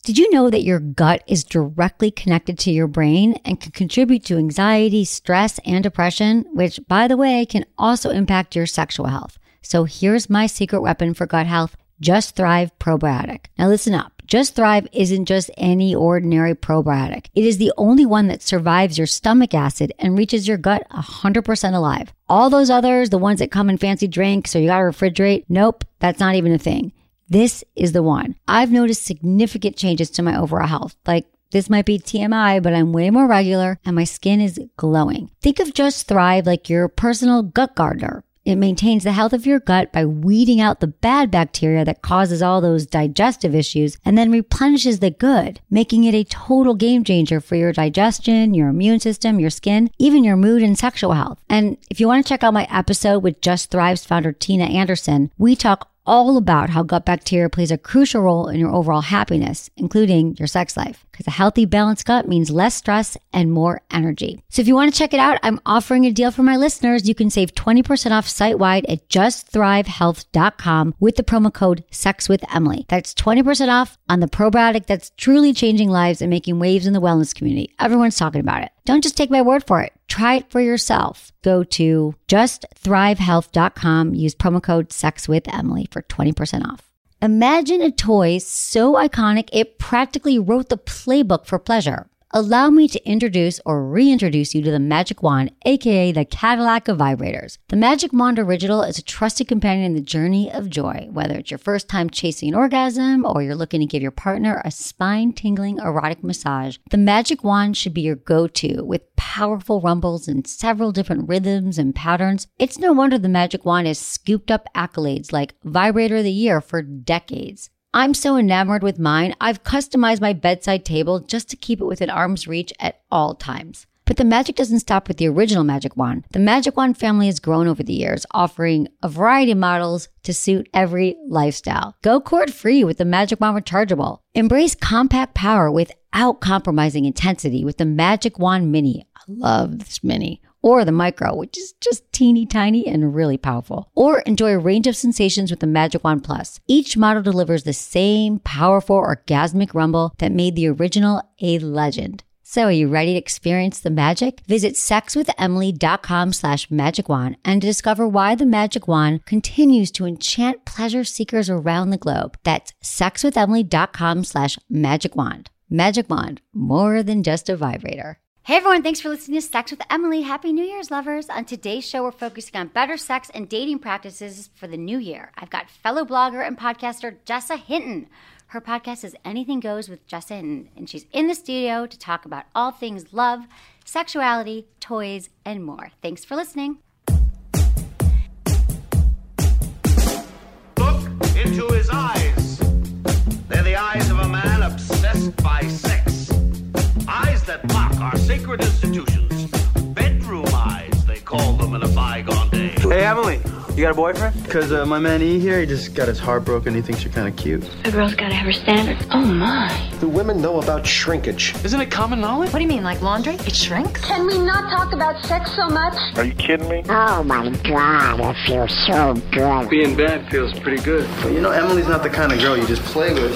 Did you know that your gut is directly connected to your brain and can contribute to anxiety, stress, and depression, which, by the way, can also impact your sexual health? So here's my secret weapon for gut health, Just Thrive Probiotic. Now listen up. Just Thrive isn't just any ordinary probiotic. It is the only one that survives your stomach acid and reaches your gut 100% alive. All those others, the ones that come in fancy drinks or you gotta refrigerate, nope, that's not even a thing. This is the one. I've noticed significant changes to my overall health. Like, this might be TMI, but I'm way more regular and my skin is glowing. Think of Just Thrive like your personal gut gardener. It maintains the health of your gut by weeding out the bad bacteria that causes all those digestive issues and then replenishes the good, making it a total game changer for your digestion, your immune system, your skin, even your mood and sexual health. And if you want to check out my episode with Just Thrive's founder, Tina Anderson, we talk all about how gut bacteria plays a crucial role in your overall happiness, including your sex life. Because a healthy, balanced gut means less stress and more energy. So if you want to check it out, I'm offering a deal for my listeners. You can save 20% off site-wide at justthrivehealth.com with the promo code SEXWithEmily. That's 20% off on the probiotic that's truly changing lives and making waves in the wellness community. Everyone's talking about it. Don't just take my word for it. Try it for yourself. Go to justthrivehealth.com. Use promo code SEXWithEmily for 20% off. Imagine a toy so iconic it practically wrote the playbook for pleasure. Allow me to introduce or reintroduce you to the Magic Wand, aka the Cadillac of vibrators. The Magic Wand Original is a trusted companion in the journey of joy. Whether it's your first time chasing an orgasm or you're looking to give your partner a spine-tingling erotic massage, the Magic Wand should be your go-to with powerful rumbles and several different rhythms and patterns. It's no wonder the Magic Wand has scooped up accolades like Vibrator of the Year for decades. I'm so enamored with mine, I've customized my bedside table just to keep it within arm's reach at all times. But the magic doesn't stop with the original Magic Wand. The Magic Wand family has grown over the years, offering a variety of models to suit every lifestyle. Go cord-free with the Magic Wand Rechargeable. Embrace compact power without compromising intensity with the Magic Wand Mini. I love this Mini. Or the Micro, which is just teeny tiny and really powerful. Or enjoy a range of sensations with the Magic Wand Plus. Each model delivers the same powerful orgasmic rumble that made the original a legend. So are you ready to experience the magic? Visit sexwithemily.com/magicwand and discover why the Magic Wand continues to enchant pleasure seekers around the globe. That's sexwithemily.com/magicwand. Magic Wand, more than just a vibrator. Hey everyone, thanks for listening to Sex with Emily. Happy New Year's, lovers. On today's show, we're focusing on better sex and dating practices for the new year. I've got fellow blogger and podcaster Jessa Hinton. Her podcast is Anything Goes with Jessa Hinton, and she's in the studio to talk about all things love, sexuality, toys, and more. Thanks for listening. Look into his eyes. They're the eyes of a man obsessed by sex. Eyes that mock our sacred institutions. Bedroom eyes, they call them in a bygone day. Hey, Emily, you got a boyfriend? Because my man E here, he just got his heart broken. He thinks you're kind of cute. A girl's got to have her standards. Oh, my. Do women know about shrinkage? Isn't it common knowledge? What do you mean, like laundry? It shrinks? Can we not talk about sex so much? Are you kidding me? Oh my God, I feel so good. Being bad feels pretty good. But you know, Emily's not the kind of girl you just play with.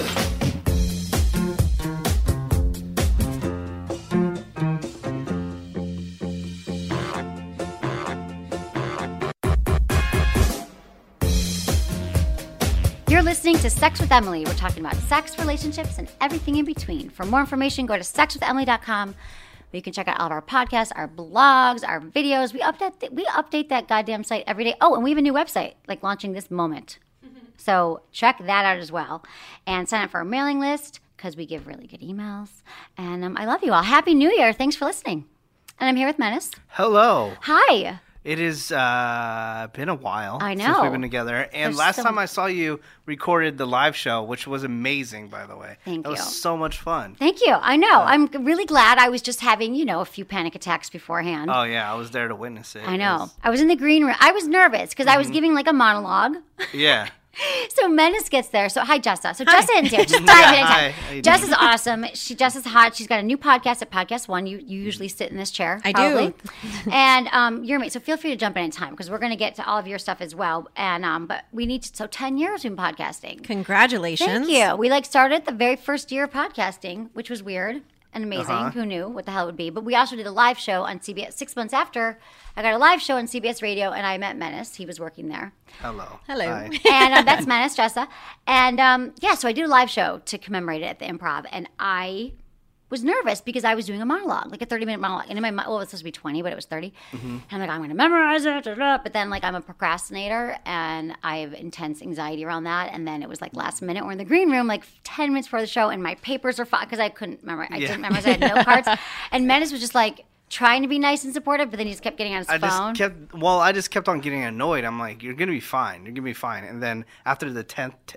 You're listening to Sex with Emily. We're talking about sex, relationships, and everything in between. For more information, go to sexwithemily.com. You can check out all of our podcasts, our blogs, our videos. We update that goddamn site every day. Oh, and we have a new website, like launching this moment. So check that out as well. And sign up for our mailing list because we give really good emails. And I love you all. Happy New Year. Thanks for listening. And I'm here with Menace. Hello. Hi. It has been a while I know. since we've been together. And There's last so time I saw you recorded the live show, which was amazing, by the way. Thank you. It you. was so much fun. Thank you. I know. I'm really glad. I was just having, a few panic attacks beforehand. Oh, yeah. I was there to witness it. I know. I was in the green room. I was nervous because I was giving like a monologue. Yeah. So Menace gets there. So hi, Jessa. So Jessa is here. Just dive in. Hi. How you doing? Jessa's awesome. Jessa's hot. She's got a new podcast at Podcast One. You usually sit in this chair. I probably. do. And you're amazing. So feel free to jump in anytime because we're going to get to all of your stuff as well. And but we need to. So 10 years in podcasting. Congratulations. Thank you. We started the very first year of podcasting, which was weird and amazing. Who knew what the hell it would be? But we also did a live show on CBS 6 months after. I got a live show on CBS Radio, and I met Menace. He was working there. Hello. Hello. Hi. And that's Menace, Jessa. And so I did a live show to commemorate it at the Improv, and I was nervous because I was doing a monologue, like a 30-minute monologue. And it was supposed to be 20, but it was 30. And I'm like, I'm going to memorize it. But then, I'm a procrastinator, and I have intense anxiety around that. And then it was last minute. We're in the green room, 10 minutes before the show, and my papers are fine because I couldn't memorize. I didn't memorize. I had note cards. And Menace was just trying to be nice and supportive, but then he just kept getting on his phone. I just kept on getting annoyed. I'm like, you're going to be fine. You're going to be fine. And then after the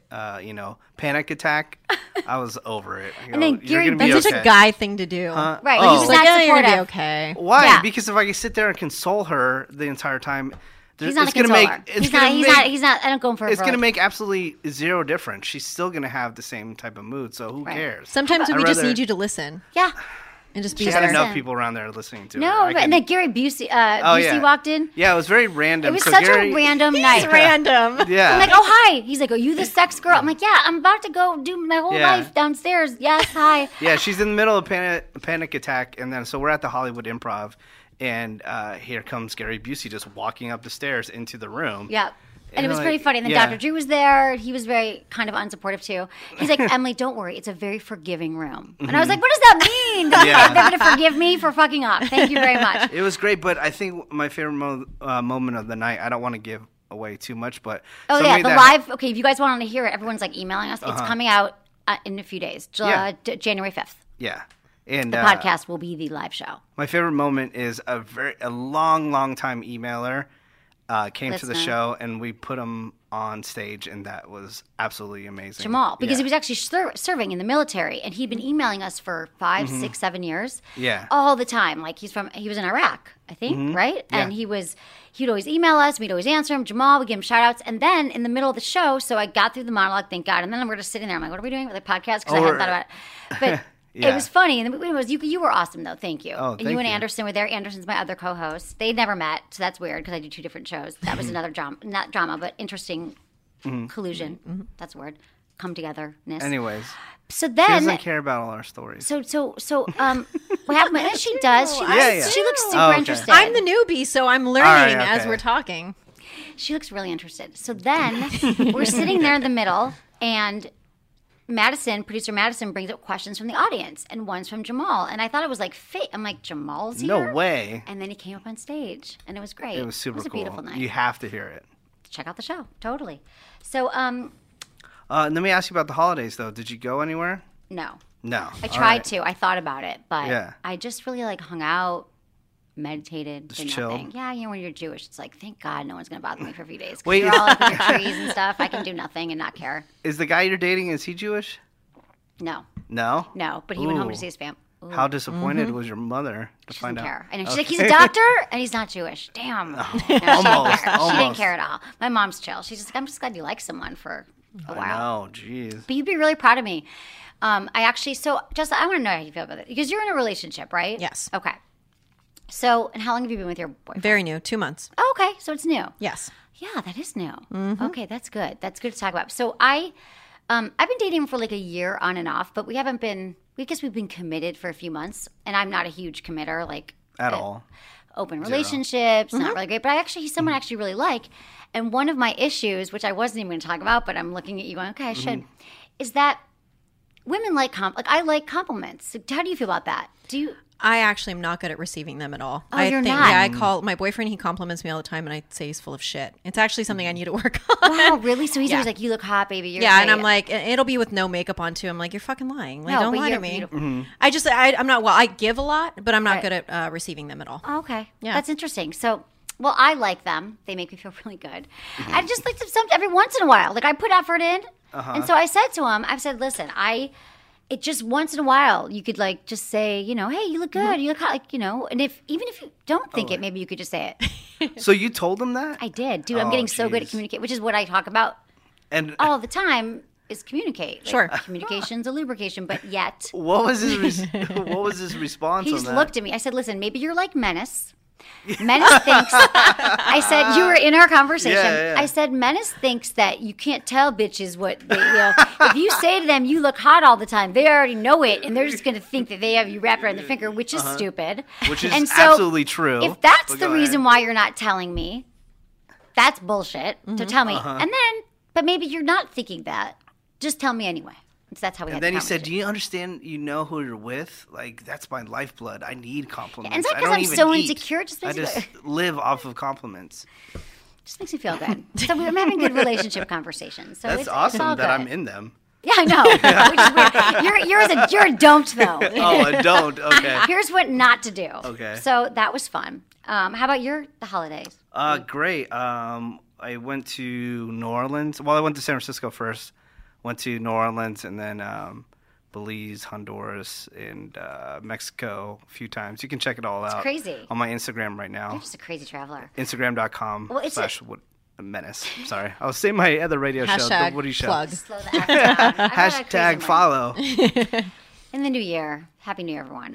10th, panic attack, I was over it. And then you're Gary- gonna be That's okay. such a guy thing to do. Right. Oh. He was Like, not yeah, you're supportive. gonna be okay. Why? Yeah. Because if I can sit there and console her the entire time, He's not a it's going to consoler. make He's not. I don't go for it's going to make absolutely zero difference. She's still going to have the same type of mood, so who Right. cares? Sometimes I'd we just rather- need you to listen Yeah. and just be She had there. enough people around there listening to her. No, I and then Gary Busey, Busey yeah. walked in. Yeah, it was very random. It was So such Gary- a random night. It's random. Yeah. I'm like, oh, hi. He's like, are you the sex girl? I'm like, yeah, I'm about to go do my whole Yeah. life downstairs. Yes, hi. Yeah, she's in the middle of a panic attack, and then so we're at the Hollywood Improv, and here comes Gary Busey just walking up the stairs into the room. Yeah. And it was like, pretty funny. And then yeah. Dr. Drew was there. He was very kind of unsupportive too. He's like, Emily, don't worry. It's a very forgiving room. And I was like, what does that mean? Yeah. They're going to forgive me for fucking up. Thank you very much. It was great, but I think my favorite moment of the night, I don't want to give away too much, but Oh, yeah. somebody The that- live. Okay, if you guys want to hear it, everyone's emailing us. It's coming out in a few days, Yeah. January 5th. Yeah. And The podcast will be the live show. my favorite moment is a long time emailer came to the Listener. show, and we put him on stage, and that was absolutely amazing. Jamal, because Yeah. he was actually serving in the military, and he'd been emailing us for 5, 6, 7 years. Yeah. all the time. He was in Iraq, I think, right? Yeah. And he'd always email us. We'd always answer him. Jamal, we'd give him shout outs. And then in the middle of the show, so I got through the monologue, thank God. And then we're just sitting there. I'm like, what are we doing with the podcast? Because I hadn't thought about it. But Yeah. it was funny. And it was you were awesome, though. Thank you. Oh, and thank you and you. Anderson were there. Anderson's my other co-host. They'd never met, so that's weird because I do 2 different shows. That was another drama, not drama, but interesting collusion. That's a word. Come togetherness. Anyways, So she then doesn't care about all our stories. so what happened? And she does. She, Yeah. she looks super Oh, okay. interested. I'm the newbie, so I'm learning right, as okay. we're talking. She looks really interested. So then we're sitting there in the middle, and producer Madison brings up questions from the audience, and one's from Jamal. And I thought it was fate. I'm like, Jamal's here? No way. And then he came up on stage, and it was great. It was super It was a cool. beautiful night. You have to hear it. Check out the show. Totally. So, Let me ask you about the holidays, though. Did you go anywhere? no. No. I tried to. I thought about it, but Yeah. I just really hung out, meditated, did chilled? nothing. Yeah, when you're Jewish, it's thank God no one's going to bother me for a few days. 'Cause Wait. you're all up in your trees and stuff. I can do nothing and not care. Is the guy you're dating, is he Jewish? No, No? but he went home Ooh. to see his fam. Ooh, How disappointed was your mother to she find doesn't out? care. And she's like, he's a doctor, and he's not Jewish. Damn. No, she didn't almost, care. She didn't almost. care at all. My mom's chill. She's just I'm just glad you like someone for a while. No, jeez. But you'd be really proud of me. I actually, just I want to know how you feel about it because you're in a relationship, right? Yes. Okay. So, and how long have you been with your boyfriend? Very new, 2 months. Oh, okay, so it's new. Yes. Yeah, that is new. Mm-hmm. Okay, that's good. That's good to talk about. So I've been dating him for a year on and off, but we haven't been. I guess we've been committed for a few months, and I'm not a huge committer, At all. open relationships, Mm-hmm. not really great. But he's someone I actually really like. And one of my issues, which I wasn't even going to talk about, but I'm looking at you going, okay, I should, is that women I like compliments. How do you feel about that? Do you? I actually am not good at receiving them at all. Oh, I you're think, not? Yeah, I call my boyfriend. He compliments me all the time, and I say he's full of shit. It's actually something I need to work on. Wow, really? So he's Yeah. always like, "You look hot, baby." You're Yeah, and great." I'm like, it'll be with no makeup on too. I'm like, you're fucking lying. Like, No, don't but lie to you're me. beautiful. I'm not. Well, I give a lot, but I'm not Right. good at receiving them at all. Oh, okay. Yeah. That's interesting. So, well, I like them. They make me feel really good. I just like them every once in a while. I put effort in. And so I said to him, I said, listen, it just once in a while, you could just say, hey, you look good. You look hot, and even if you don't think it, maybe you could just say it. So you told him that? I did. Dude, I'm Oh, getting so good at jeez. communicating, which is what I talk about And all the time is communicate. Like, Sure. Communication's a lubrication, but yet what was his response he on just that? looked at me. I said, listen, maybe you're like Menace. Menace thinks, I said, you were in our conversation. Yeah. I said, Menace thinks that you can't tell bitches what they, if you say to them, you look hot all the time, they already know it, and they're just going to think that they have you wrapped around the finger, which is stupid. Which is and so, absolutely true. If that's But the go reason ahead. why you're not telling me, that's bullshit. So tell me. And then, but maybe you're not thinking that. Just tell me anyway. So that's how we had And the then he said, conversation. "Do you understand? You know who you're with? Like that's my lifeblood. I need compliments. And it's not I 'cause don't I'm even so eat. insecure, it just I makes me just live off of compliments. Just makes me feel good. So I'm having good relationship conversations. So That's it's awesome all that good. I'm in them. Yeah, I know. Which is weird. You're a don't though. Oh, I don't. Okay. Here's what not to do. Okay. So that was fun. How about the holidays? Great. I went to New Orleans. Well, I went to San Francisco first. Went to New Orleans and then Belize, Honduras, and Mexico a few times. You can check it all out. crazy. On my Instagram right now. You're just a crazy traveler. Instagram.com Well, it's /Menace. Sorry. I was saying my other radio show, Hashtag The Woody Show. plug. Slow the F down. I've got a crazy Hashtag one. follow. In the new year. Happy New Year, everyone.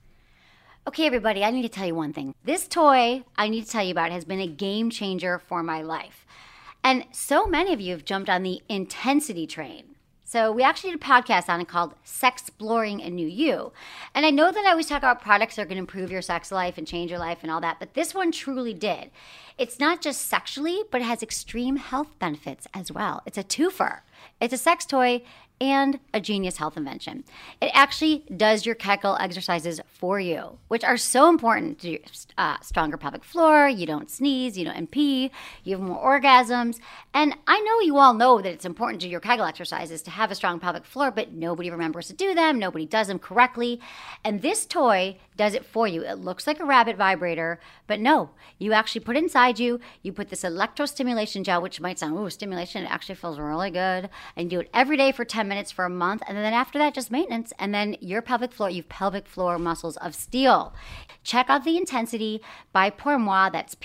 Okay, everybody, I need to tell you one thing. This toy I need to tell you about has been a game changer for my life. And so many of you have jumped on the intensity train. So we actually did a podcast on it called Sexploring a New You. And I know that I always talk about products that are going to improve your sex life and change your life and all that, but this one truly did. It's not just sexually, but it has extreme health benefits as well. It's a twofer. It's a sex toy and a genius health invention. It actually does your Kegel exercises for you, which are so important to your stronger pelvic floor. You don't sneeze, you don't pee, you have more orgasms. And I know you all know that it's important to your Kegel exercises to have a strong pelvic floor, but nobody remembers to do them, nobody does them correctly. And this toy does it for you. It looks like a rabbit vibrator, but no, you actually put it inside you, you put this electrostimulation gel, which might sound, ooh, stimulation, it actually feels really good. And you do it every day for 10 minutes for a month, and then after that, just maintenance. And then your pelvic floor, you've pelvic floor muscles of steel. Check out the Intensity by Pourmoi. That's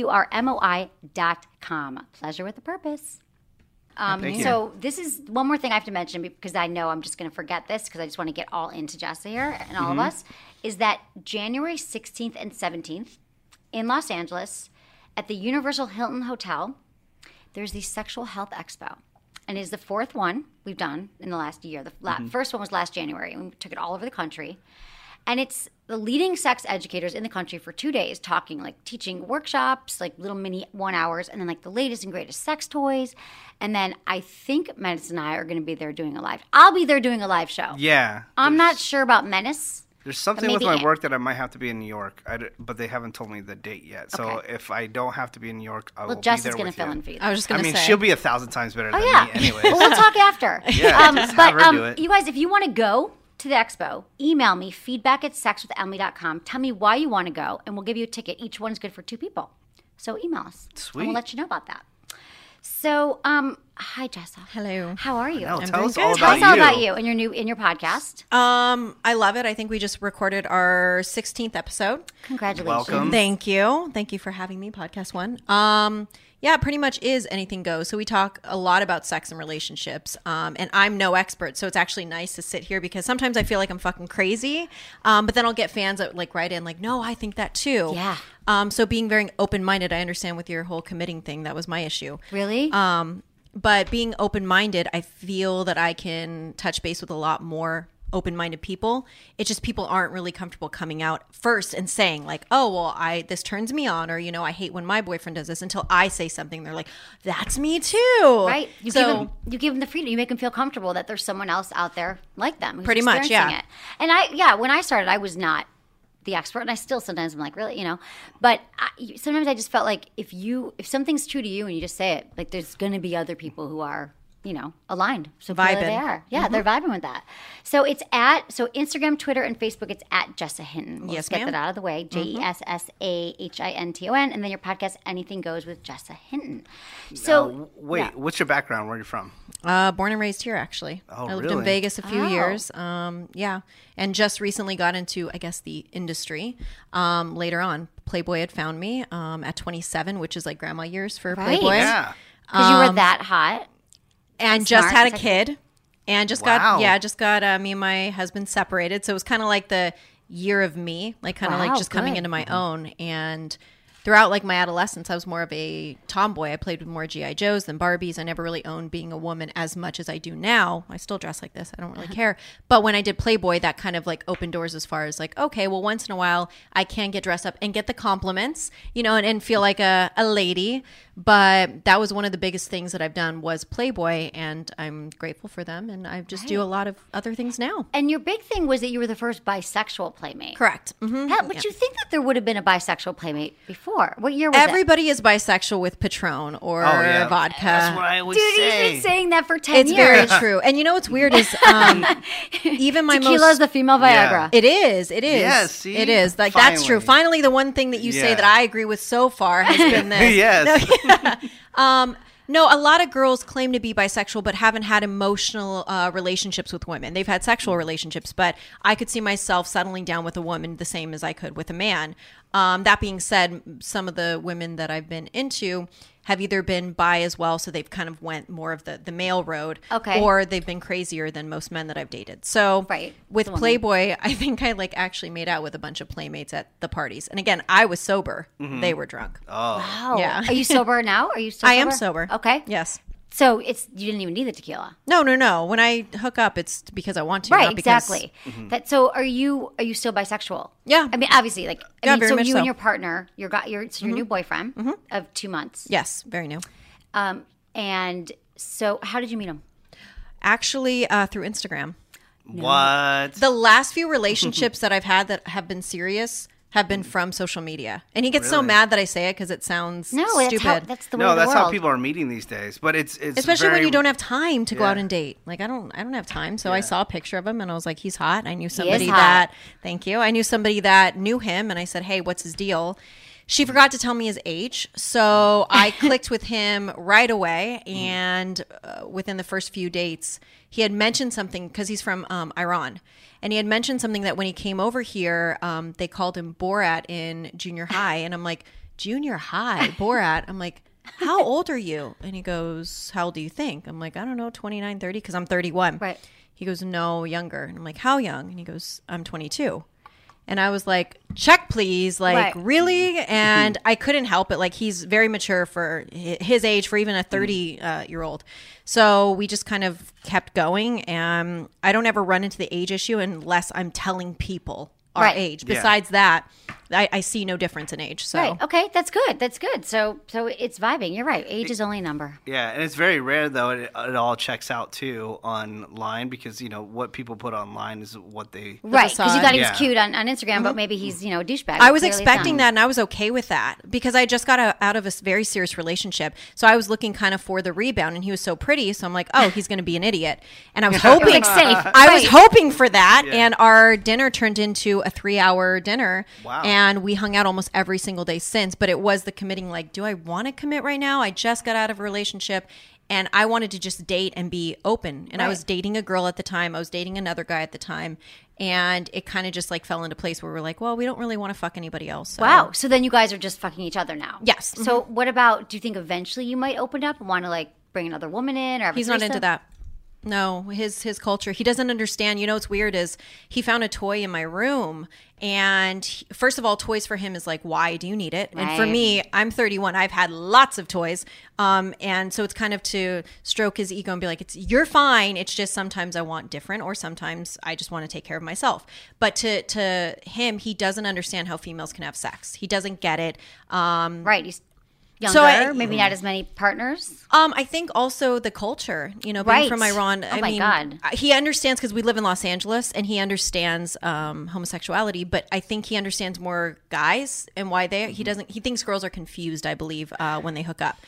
POURMOI.com. Pleasure with a purpose. Thank you. So this is one more thing I have to mention because I know I'm just going to forget this because I just want to get all into Jessa here and all of us, is that January 16th and 17th in Los Angeles at the Universal Hilton Hotel, there's the Sexual Health Expo. And it is the fourth one we've done in the last year. The first one was last January, and we took it all over the country. And it's the leading sex educators in the country for 2 days talking, like teaching workshops, like little mini 1 hours, and then like the latest and greatest sex toys. And then I think Menace and I are going to be there doing a live. I'll be there doing a live show. Yeah. I'm not sure about Menace. There's something But with maybe my work that I might have to be in New York, but they haven't told me the date yet. So Okay. if I don't have to be in New York, I will Well, be Jess there is going to with fill you. in for you. I was just I going to mean, say. she'll be 1,000 times better Oh, than yeah. me anyways. Well, we'll talk after. Yeah, just have her do it. You guys, if you want to go to the expo, email me, feedback@sexwithemily.com. Tell me why you want to go, and we'll give you a ticket. Each one's good for 2 people. So email us. Sweet. And we'll let you know about that. So, hi, Jessa. Hello. How are you? No, I'm tell doing us good. all Tell about us all you. about you and your podcast. I love it. I think we just recorded our 16th episode. Congratulations. Welcome. Thank you. Thank you for having me, Podcast One. Yeah, it pretty much is anything goes. So we talk a lot about sex and relationships. And I'm no expert, so it's actually nice to sit here because sometimes I feel like I'm fucking crazy. But then I'll get fans that like write in like, no, I think that too. Yeah. So being very open-minded, I understand with your whole committing thing, that was my issue. Really? But being open-minded, I feel that I can touch base with a lot more open-minded people. It's just people aren't really comfortable coming out first and saying like, oh, well, this turns me on, or, you know, I hate when my boyfriend does this, until I say something. They're like, that's me too. Right. You give them the freedom. You make them feel comfortable that there's someone else out there like them who's Pretty much, experiencing yeah. it. And when I started, I was not the expert, and I still sometimes I'm like, really, you know. But sometimes I just felt like if something's true to you and you just say it, like there's going to be other people who are, you know, aligned. So clearly they Vibing. are. Yeah, they're vibing with that. So it's Instagram, Twitter, and Facebook, it's at Jessa Hinton. We'll Yes, just get ma'am. that out of the way. JESSAHINTON. And then your podcast, Anything Goes with Jessa Hinton. So Wait, what's your background? Where are you from? Born and raised here, actually. Oh, I lived in really? Vegas a few Oh. years. Yeah. And just recently got into, I guess, the industry. Later on, Playboy had found me at 27, which is like grandma years for Right. Playboy. Yeah. because you were that hot. and just Smart. had a It's kid, and just Wow. got me and my husband separated. So it was kind of like the year of me, like kind of Wow, like just coming good. into my own. And throughout like my adolescence, I was more of a tomboy. I played with more G.I. Joes than Barbies. I never really owned being a woman as much as I do now. I still dress like this. I don't really care. But when I did Playboy, that kind of like opened doors as far as like, okay, well, once in a while I can get dressed up and get the compliments, you know, and feel like a lady. But that was one of the biggest things that I've done was Playboy, and I'm grateful for them. And I just do a lot of other things now. And your big thing was that you were the first bisexual playmate. Correct. Mm-hmm. But you think that there would have been a bisexual playmate before? What year was Everybody is bisexual with Patron or vodka. That's what I always it? Dude, say. he's been saying that for 10 It's years. very true. And you know what's weird is even my Tequila is most the female Viagra. It is. Yes, see? It is. Like that's true. Finally. Finally, the one thing that you say Yeah. that I agree with so far has been this. Yes. No, a lot of girls claim to be bisexual but haven't had emotional relationships with women. They've had sexual relationships, but I could see myself settling down with a woman the same as I could with a man. That being said, some of the women that I've been into have either been bi as well, so they've kind of went more of the male road, Okay. or they've been crazier than most men that I've dated. So Right. with The woman. Playboy, I think I like actually made out with a bunch of playmates at the parties. And again, I was sober. They were drunk. Wow. Yeah. Are you sober now? Are you still I sober? am sober. Okay. Yes. So you didn't even need the tequila. No. When I hook up, it's because I want to. Right, not because, exactly. So are you still bisexual? Yeah. I mean, obviously, like Yeah, very so much you so. and your partner, your new boyfriend of 2 months. Yes, very new. And so how did you meet him? Actually, through Instagram. What? The last few relationships that I've had that have been serious have been from social media. And he gets so Really? mad that I say it because it sounds No, stupid. that's the way No, of the that's world. how people are meeting these days. But it's Especially when very- you don't have time to go Yeah. out and date. Like I don't have time. So I saw a picture of him and I was like, he's hot. I knew is somebody hot. that thank you. I knew somebody that knew him and I said, hey, what's his deal? She forgot to tell me his age. So I clicked with him right away. And within the first few dates, he had mentioned something because he's from Iran. And he had mentioned something that when he came over here, they called him Borat in junior high. And I'm like, junior high, Borat? I'm like, how old are you? And he goes, how old do you think? I'm like, I don't know, 29, 30, because I'm 31. Right. He goes, no, younger. And I'm like, how young? And he goes, I'm 22. And I was like, check, please. Like, Right. really? And I couldn't help it. Like, he's very mature for his age, for even a 30-year-old. So we just kind of kept going. And I don't ever run into the age issue unless I'm telling people our Right. age. Yeah. Besides that, I see no difference in age. So Right. Okay, that's good. That's good. So it's vibing. You're right. Age is only a number. Yeah, and it's very rare though. It all checks out too online because what people put online is what they. Right. Because you thought he was Yeah. cute on Instagram, but maybe he's a douchebag. I was Clearly he's expecting not. that, and I was okay with that because I just got out of a very serious relationship. So I was looking kind of for the rebound, and he was so pretty. So I'm like, oh, he's going to be an idiot. And I was hoping, Like safe. I was Right. hoping for that. Yeah. And our dinner turned into a 3-hour dinner. Wow. And we hung out almost every single day since. But it was the committing, like, do I want to commit right now? I just got out of a relationship. And I wanted to just date and be open. And I Right. was dating a girl at the time. I was dating another guy at the time. And it kind of just like fell into place where we're like, well, we don't really want to fuck anybody else. So. Wow. So then you guys are just fucking each other now. Yes. So what about? Do you think eventually you might open up and want to like bring another woman in? Or have a He's not into threesome? that. No, his culture. He doesn't understand. You know what's weird is he found a toy in my room, and first of all, toys for him is like, why do you need it? And for Right. me, I'm 31. I've had lots of toys, and so it's kind of to stroke his ego and be like, you're fine. It's just sometimes I want different, or sometimes I just want to take care of myself. But to him, he doesn't understand how females can have sex. He doesn't get it. Right. He's younger. So maybe not as many partners. I think also the culture, being Right. from Iran. Oh I my mean, God. he understands because we live in Los Angeles and he understands homosexuality, but I think he understands more guys and why he thinks girls are confused, I believe, when they hook up.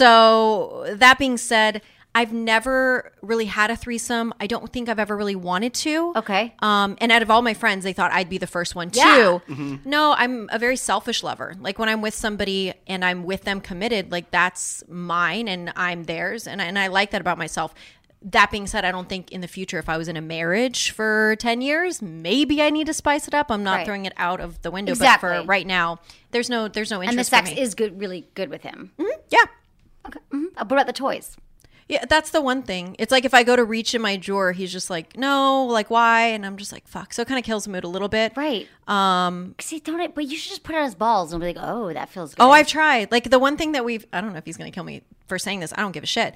So that being said, I've never really had a threesome. I don't think I've ever really wanted to. Okay. And out of all my friends, they thought I'd be the first one Yeah. too. No, I'm a very selfish lover. Like when I'm with somebody and I'm with them committed, like that's mine and I'm theirs. And I like that about myself. That being said, I don't think in the future, if I was in a marriage for 10 years, maybe I need to spice it up. I'm not Right. throwing it out of the window. Exactly. But for right now, there's no interest And the for sex me. is good, really good with him. Yeah. Okay. What about the toys? Yeah, that's the one thing. It's like if I go to reach in my drawer, he's just like, no, like why? And I'm just like, fuck. So it kind of kills the mood a little bit. Right. See, don't it? But you should just put it on his balls and be like, oh, that feels good. Oh, I've tried. Like the one thing that I don't know if he's going to kill me for saying this. I don't give a shit.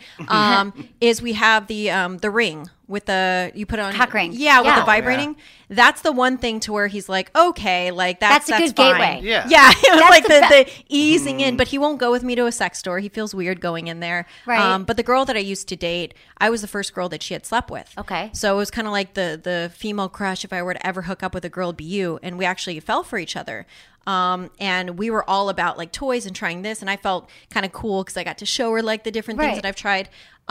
Is we have the ring with you put it on cock ring. Yeah, with the vibrating. That's the one thing to where he's like, okay, like that's a good fine. gateway. Yeah. It was like the easing in, but he won't go with me to a sex store. He feels weird going in there. Right. But the girl that I used to date, I was the first girl that she had slept with. Okay. So it was kind of like the female crush. If I were to ever hook up with a girl, it'd be you. And we actually fell for each other. And we were all about like toys and trying this. And I felt kind of cool because I got to show her like the different things that I've tried.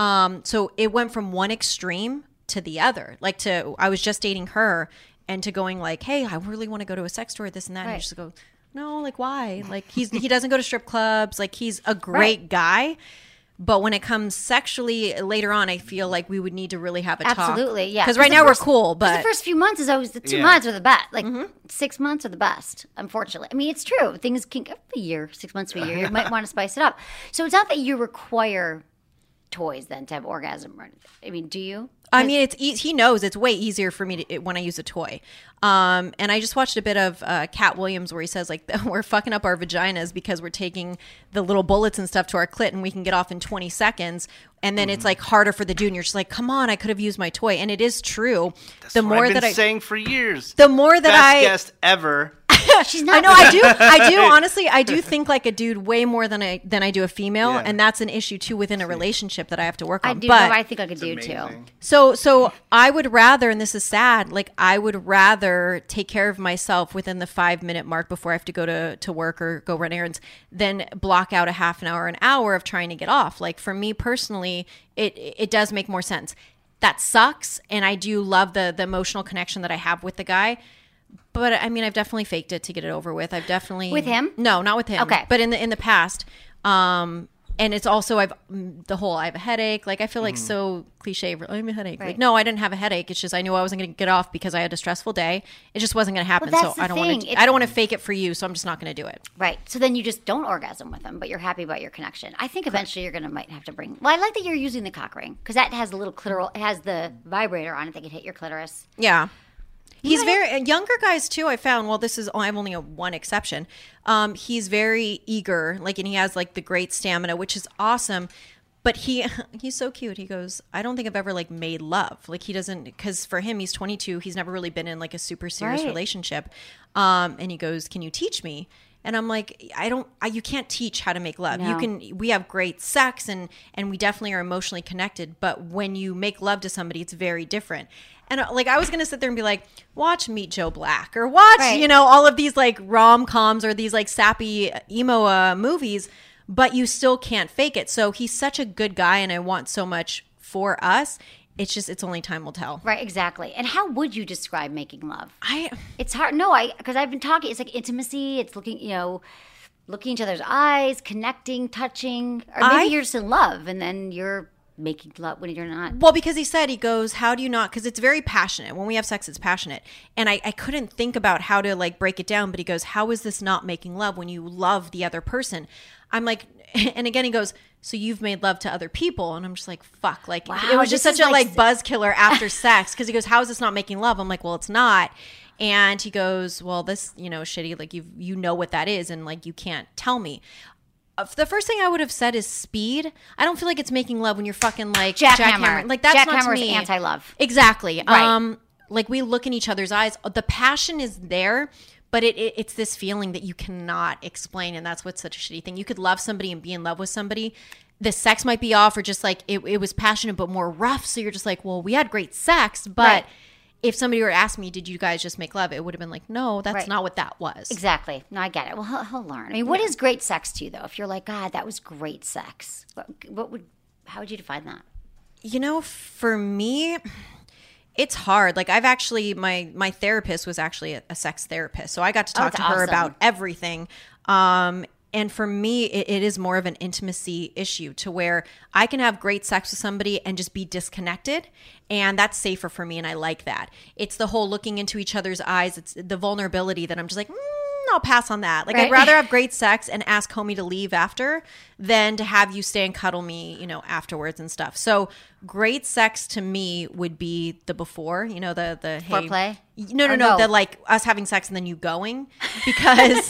So it went from one extreme to the other. Like I was just dating her and to going like, hey, I really want to go to a sex store, this and that. And you just go, no, like why? Like he doesn't go to strip clubs. Like he's a great guy. But when it comes sexually later on, I feel like we would need to really have a talk. Absolutely, yeah. Because right now we're cool, but the first few months is always the 2 months are the best. Like 6 months are the best, unfortunately. I mean, it's true. Things can go a year, 6 months to a year. You might want to spice it up. So it's not that you require toys then to have orgasm. I mean, do you? I mean, he knows it's way easier for me when I use a toy. And I just watched a bit of Cat Williams where he says like we're fucking up our vaginas because we're taking the little bullets and stuff to our clit and we can get off in 20 seconds. And then it's like harder for the dude. And you're just like, come on, I could have used my toy. And it is true. That's what I've been saying for years. The more that Best guest ever. She's not. I know. I do. Honestly, I do think like a dude way more than I do a female, and that's an issue too within a relationship that I have to work on. I do. But I think I could do too. So I would rather, and this is sad, like I would rather take care of myself within the 5-minute mark before I have to go to work or go run errands than block out a half an hour of trying to get off. Like for me personally, it does make more sense. That sucks, and I do love the emotional connection that I have with the guy. But I mean, I've definitely faked it to get it over with. I've definitely with him. No, not with him. Okay, but in the past, and it's also I have a headache. Like I feel like so cliche. I have a headache. Right. Like no, I didn't have a headache. It's just I knew I wasn't going to get off because I had a stressful day. It just wasn't going to happen. Well, so I don't want to fake it for you. So I'm just not going to do it. Right. So then you just don't orgasm with him, but you're happy about your connection. I think eventually might have to bring. Well, I like that you're using the cock ring because that has a little clitoral. It has the vibrator on it that can hit your clitoris. Yeah. He's very younger guys too. I found. Well, I have only one exception. He's very eager, like, and he has like the great stamina, which is awesome. But he's so cute. He goes, I don't think I've ever like made love. Like he doesn't, because for him, he's 22. He's never really been in like a super serious relationship. And he goes, can you teach me? And I'm like, you can't teach how to make love. No. We have great sex and we definitely are emotionally connected. But when you make love to somebody, it's very different. And like, I was going to sit there and be like, watch Meet Joe Black or watch, all of these like rom-coms or these like sappy emo movies, but you still can't fake it. So he's such a good guy and I want so much for us. It's only time will tell. Right, exactly. And how would you describe making love? It's hard. No, because I've been talking. It's like intimacy. It's looking each other's eyes, connecting, touching. Or maybe you're just in love and then you're making love when you're not. Well, because he goes, how do you not? Because it's very passionate. When we have sex, it's passionate. And I couldn't think about how to like break it down. But he goes, how is this not making love when you love the other person? I'm like, and again, he goes, so you've made love to other people. And I'm just like, fuck. Like, wow, it was just such a like buzz killer after sex. Because he goes, how is this not making love? I'm like, well, it's not. And he goes, well, this, shitty, like you know what that is. And like, you can't tell me. The first thing I would have said is speed. I don't feel like it's making love when you're fucking like jackhammer. Like that's not to me. Anti-love. Exactly. Right. Like we look in each other's eyes. The passion is there, but it's this feeling that you cannot explain, and that's what's such a shitty thing. You could love somebody and be in love with somebody. The sex might be off, or just like it was passionate but more rough. So you're just like, well, we had great sex, but. Right. If somebody were to ask me, did you guys just make love? It would have been like, no, that's not what that was. Exactly. No, I get it. Well, he'll learn. I mean, what is great sex to you, though? If you're like, God, that was great sex. How would you define that? For me, it's hard. Like I've actually, my therapist was actually a sex therapist. So I got to talk to her about everything. And for me, it is more of an intimacy issue to where I can have great sex with somebody and just be disconnected. And that's safer for me. And I like that. It's the whole looking into each other's eyes. It's the vulnerability that I'm just like, I'll pass on that. Like, Right. I'd rather have great sex and ask homie to leave after than to have you stay and cuddle me, you know, afterwards and stuff. So great sex to me would be the before, you know, the hey, Foreplay? No, Or the like us having sex and then you going because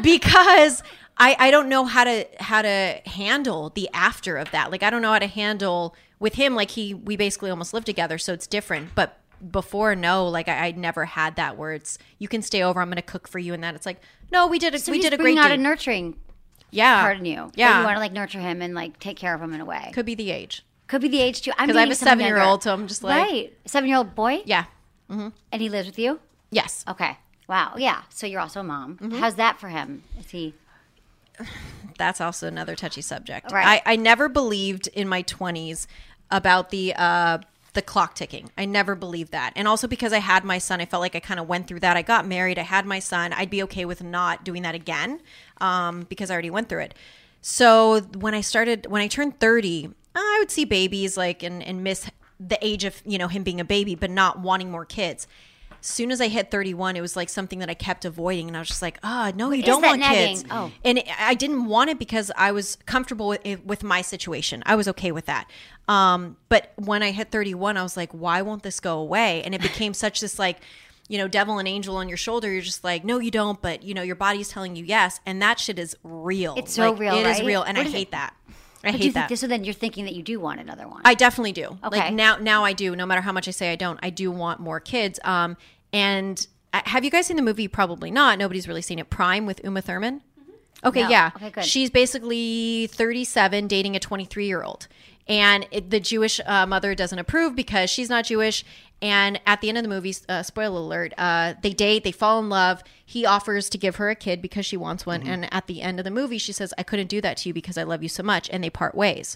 I don't know how to handle the after of that. Like, I don't know how to handle with him. Like, we basically almost lived together, so it's different. But before, no, like I never had that where it's you can stay over. I'm going to cook for you, and that it's like no, we did a So he's great bringing out a date. nurturing part in you. Yeah, you want to like nurture him and like take care of him in a way. Could be the age Could be the age too. because I have a 7-year-old, so I'm just like right, 7-year-old boy. yeah, And he lives with you. yes. Okay. Wow. Yeah. So you're also a mom. How's that for him? Is he? That's also another touchy subject. Right. I never believed in my 20s about the clock ticking. I never believed that. And also because I had my son, I felt like I kind of went through that. I got married. I had my son. I'd be okay with not doing that again because I already went through it. So when I turned 30, I would see babies like and miss the age of, you know, him being a baby, but not wanting more kids. As soon as I hit 31, it was like something that I kept avoiding. And I was just like, no, you don't want kids. Oh. And I didn't want it because I was comfortable with my situation. I was okay with that. But when I hit 31, I was like, why won't this go away? And it became such this like, you know, devil and angel on your shoulder. You're just like, no, you don't. But, you know, your body's telling you yes. And that shit is real. It's so like, real, It is right? real. And What I is hate it? that. I But hate you that. think, so then you're thinking that you do want another one. I definitely do. Okay. Like now I do. No matter how much I say I don't, I do want more kids. And have you guys seen the movie? Probably not. Nobody's really seen it. Prime with Uma Thurman. Okay, No. yeah. Okay, good. She's basically 37 dating a 23-year-old. And the Jewish mother doesn't approve because she's not Jewish. And at the end of the movie, spoiler alert, they date, they fall in love. He offers to give her a kid because she wants one. And at the end of the movie, she says, I couldn't do that to you because I love you so much. And they part ways.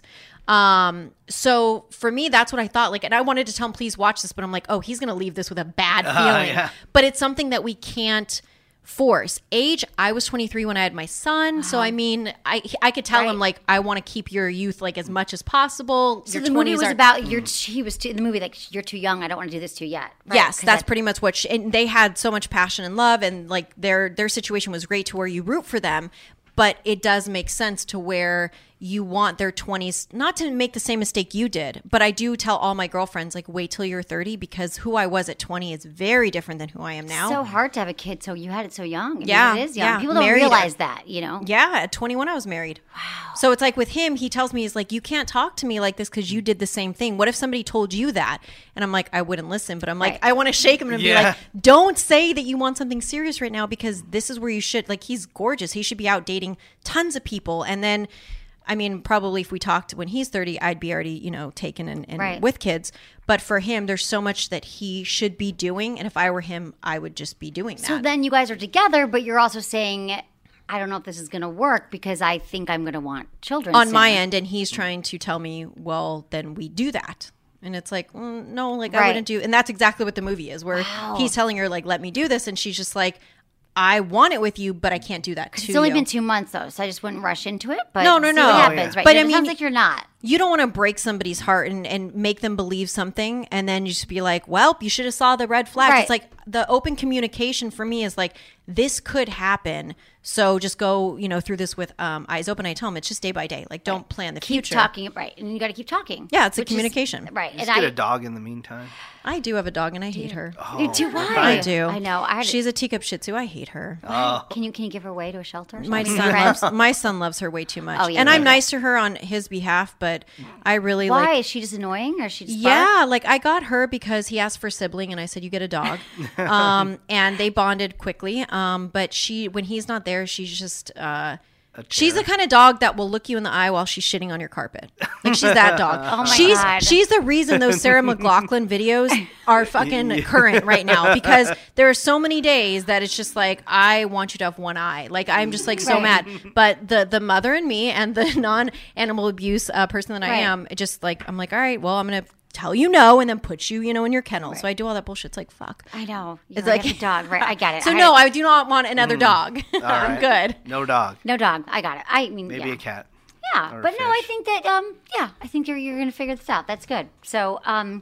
So for me, that's what I thought. Like, and I wanted to tell him, please watch this. But I'm like, oh, he's going to leave this with a bad feeling. Yeah. But it's something that we can't force. Age, I was 23 when I had my son. So, I mean, I could tell him, like, I want to keep your youth, like, as much as possible. So Your the movie 20s was are- about he was in the movie like you're too young. I don't want to do this to you yet. Right? Yes, 'Cause that's pretty much what and they had so much passion and love, and like their situation was great to where you root for them, but it does make sense to where you want their 20s not to make the same mistake you did. But I do tell all my girlfriends, like, wait till you're 30 because who I was at 20 is very different than who I am now. so hard to have a kid. So you had it so young. I mean, Yeah, it is young. yeah. People don't Married- realize that. You know. Yeah, at 21 I was married. Wow. So it's like with him, he tells me, he's like, you can't talk to me like this because you did the same thing. What if somebody told you that? And I'm like, I wouldn't listen. But I'm like, Right. I want to shake him and be like, don't say that you want something serious right now because this is where you should. Like, he's gorgeous. He should be out dating tons of people. And then, I mean, probably if we talked when he's 30, I'd be already, you know, taken and Right. with kids. But for him, there's so much that he should be doing. And if I were him, I would just be doing that. So then you guys are together, but you're also saying, I don't know if this is going to work because I think I'm going to want children on soon. my end, and he's trying to tell me, well, then we do that. And it's like, no, like I Right. wouldn't do. And that's exactly what the movie is, where he's telling her, like, let me do this. And she's just like, I want it with you, but I can't do that to you. It's only been 2 months though, so I just wouldn't rush into it. But No. see what happens, Yeah. right? But It I mean, sounds like you're not. You don't want to break somebody's heart and make them believe something, and then you just be like, well, you should have saw the red flags. Right. It's like the open communication for me is like, this could happen. So just go, you know, through this with eyes open. I tell them it's just day by day. Like, don't plan the Keep future. talking, right? And you got to keep talking. Yeah, it's a which is- communication. right? Just And get a dog in the meantime. I do have a dog, and I hate her. You do why? I do. I know. She's a teacup Shih Tzu. I hate her. Can you give her away to a shelter? Or My something? son Friends? loves my son loves her way too much, Oh, yeah, and yeah, I'm yeah. nice to her on his behalf. But I really Why like. is she just annoying, or is she just Yeah, like I got her because he asked for a sibling, and I said you get a dog, and they bonded quickly. But when he's not there, she's just. She's the kind of dog that will look you in the eye while she's shitting on your carpet. Like, she's that dog. Oh my God. She's the reason those Sarah McLachlan videos are fucking current right now, because there are so many days that it's just like, I want you to have one eye. Like, I'm just like so Right. mad. But the mother in me and the non-animal abuse person that I Right. am, it just like, I'm like, all right, well, I'm going to tell you no and then put you, in your kennel. So I do all that bullshit. It's like, fuck. I know. It's It's like like- a dog, right? I get it. So no, I do not want another dog. I'm right. good. No dog. no dog. I got it. I mean, Maybe yeah. a cat. Yeah, or but no, I fish. think that I think you're going to figure this out. That's good. So,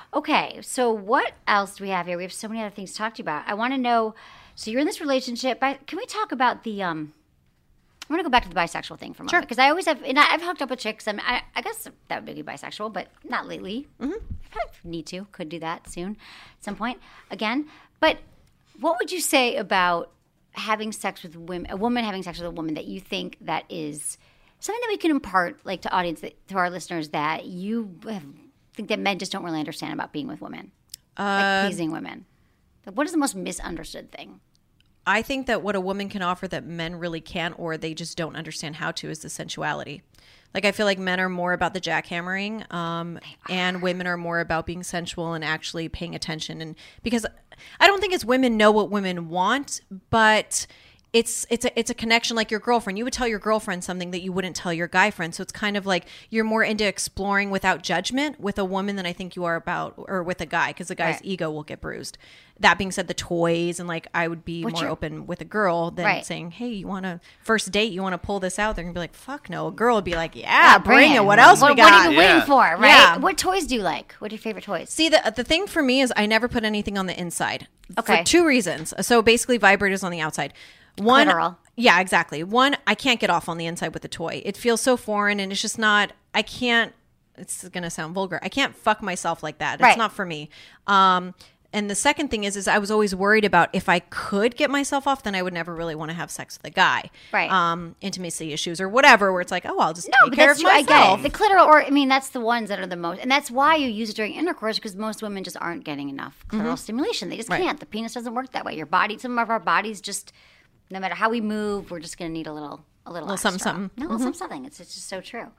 Okay, so what else do we have here? We have so many other things to talk to you about. I want to know, so you're in this relationship, but can we talk about the, I want to go back to the bisexual thing for a moment. Because I always have, and I've hooked up with chicks. I guess that would be bisexual, but not lately. I probably need to, could do that soon at some point again. But what would you say about having sex with women, a woman having sex with a woman that you think that is something that we can impart, like to audience, to our listeners, that you think that men just don't really understand about being with women, like pleasing women? What is the most misunderstood thing? I think that what a woman can offer that men really can't, or they just don't understand how to, is the sensuality. Like, I feel like men are more about the jackhammering, and women are more about being sensual and actually paying attention. And because I don't think it's women know what women want, but it's a connection, like your girlfriend. You would tell your girlfriend something that you wouldn't tell your guy friend. So it's kind of like you're more into exploring without judgment with a woman than I think you are about, or with a guy, because the guy's ego will get bruised. That being said, the toys, and like I would be more open with a girl than saying, hey, you want to first date, you want to pull this out? They're gonna be like, fuck no. A girl would be like, yeah, bring it. What else we got? What are you waiting for, right? Yeah. What toys do you like? What are your favorite toys? See, the thing for me is I never put anything on the inside. For two reasons. So basically vibrators on the outside. One, clitoral. Yeah, exactly. One, I can't get off on the inside with a toy. It feels so foreign, and it's just not, I can't, it's going to sound vulgar. I can't fuck myself like that. It's not for me. And the second thing is I was always worried about if I could get myself off, then I would never really want to have sex with a guy. Right. Intimacy issues or whatever, where it's like, oh, I'll just take care of myself. I get it. The clitoral, or I mean, that's the ones that are the most, and that's why you use it during intercourse, because most women just aren't getting enough clitoral stimulation. They just can't. The penis doesn't work that way. Your body, some of our bodies just, no matter how we move, we're just going to need a little something. No, something. It's just so true.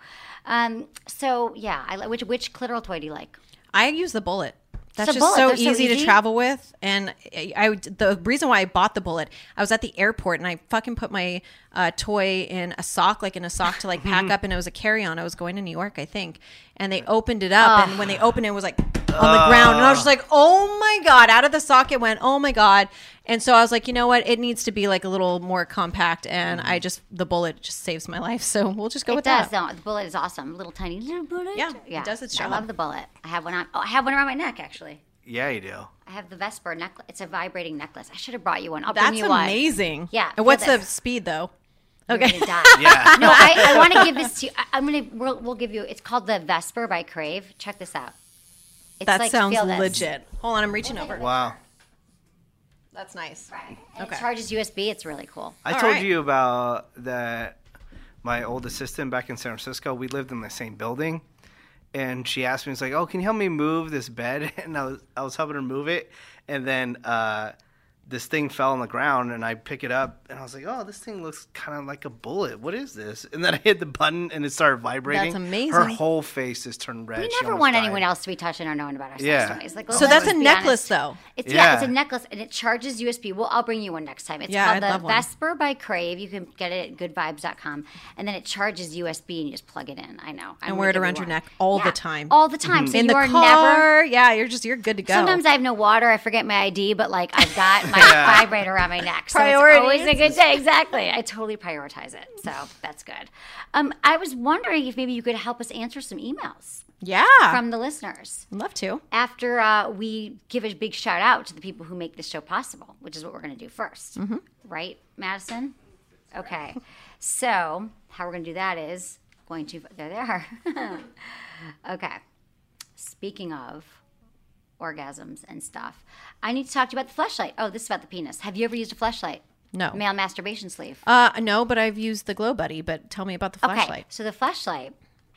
So yeah, which clitoral toy do you like? I use the Bullet. That's just so easy to travel with. And the reason why I bought the Bullet, I was at the airport and I fucking put my toy in a sock to like pack up, and it was a carry-on. I was going to New York, I think. And they opened it up, and when they opened it was like on the ground. And I was just like, oh my God. Out of the sock it went, oh my God. And so I was like, you know what? It needs to be like a little more compact. And the Bullet just saves my life. So we'll just go with that. It does. No, the Bullet is awesome. Little tiny Bullet. Yeah, it does its job. I love the Bullet. I have one on. Oh, I have one around my neck, actually. Yeah, you do. I have the Vesper necklace. It's a vibrating necklace. I should have brought you one. I'll bring you one. That's amazing. Yeah. And what's the speed, though? Okay. You're gonna die. Yeah. No, I want to give this to you. We'll give you. It's called the Vesper by Crave. Check this out. It's that sounds legit. Hold on, I'm reaching over. Wow. That's nice. Right. And it charges USB. It's really cool. I told you about that. My old assistant back in San Francisco, we lived in the same building, and she asked me, "It's like, oh, can you help me move this bed?" And I was helping her move it, and then this thing fell on the ground, and I pick it up, and I was like, oh, this thing looks kind of like a bullet. What is this? And then I hit the button, and it started vibrating. That's amazing. Her whole face just turned red. We never want anyone else to be touching or knowing about our sex toys. Like, so that's a necklace, though. It's a necklace, and it charges USB. Well, I'll bring you one next time. It's called the Vesper by Crave. You can get it at goodvibes.com, and then it charges USB, and you just plug it in. I know. And wear it around your neck all the time. All the time. So in the car, you're good to go. Sometimes I have no water. I forget my ID, but like I've got my vibrator around my neck. So it's always a good day. Exactly. I totally prioritize it. So that's good. I was wondering if maybe you could help us answer some emails. Yeah. From the listeners. I'd love to. After we give a big shout out to the people who make this show possible, which is what we're going to do first. Mm-hmm. Right, Madison? Okay. So how we're going to do that is there they are. Okay. Speaking of orgasms and stuff, I need to talk to you about the fleshlight. Oh, this is about the penis. Have you ever used a fleshlight? No. Male masturbation sleeve? No, but I've used the Glow Buddy. But tell me about the fleshlight. Okay, so the fleshlight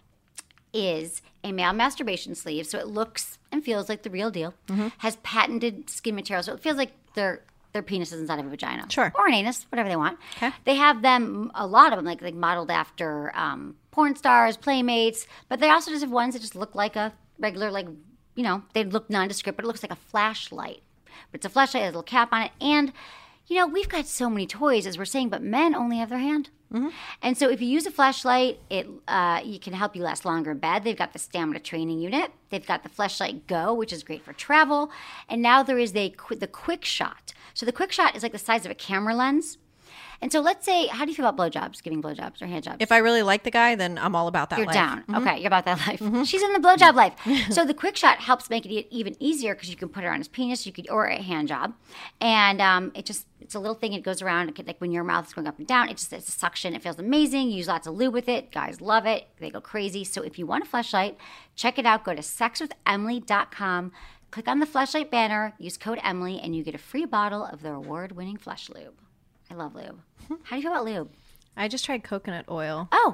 is a male masturbation sleeve, so it looks and feels like the real deal. Mm-hmm. Has patented skin material, so it feels like their penis is inside of a vagina. Sure. Or an anus, whatever they want. Okay. They have them, a lot of them, like modeled after porn stars, Playmates, but they also just have ones that just look like a regular, like, you know, they look nondescript, but it looks like a flashlight. But it's a flashlight, it has a little cap on it. And, you know, we've got so many toys, as we're saying, but men only have their hand. Mm-hmm. And so if you use a flashlight, it can help you last longer in bed. They've got the Stamina Training Unit. They've got the Fleshlight Go, which is great for travel. And now there is the Quick Shot. So the Quick Shot is like the size of a camera lens. And so let's say, how do you feel about blowjobs, giving blowjobs or hand jobs? If I really like the guy, then I'm all about that You're life. down. Okay, you're about that life. She's in the blowjob life. So the quick shot helps make it even easier because you can put it on his penis, or a hand job, and it's a little thing. It goes around like when your mouth is going up and down. It's a suction. It feels amazing. You use lots of lube with it. Guys love it. They go crazy. So if you want a Fleshlight, check it out. Go to sexwithemily.com. Click on the Fleshlight banner. Use code Emily, and you get a free bottle of their award-winning Flesh Lube. I love lube. How do you feel about lube? I just tried coconut oil. Oh.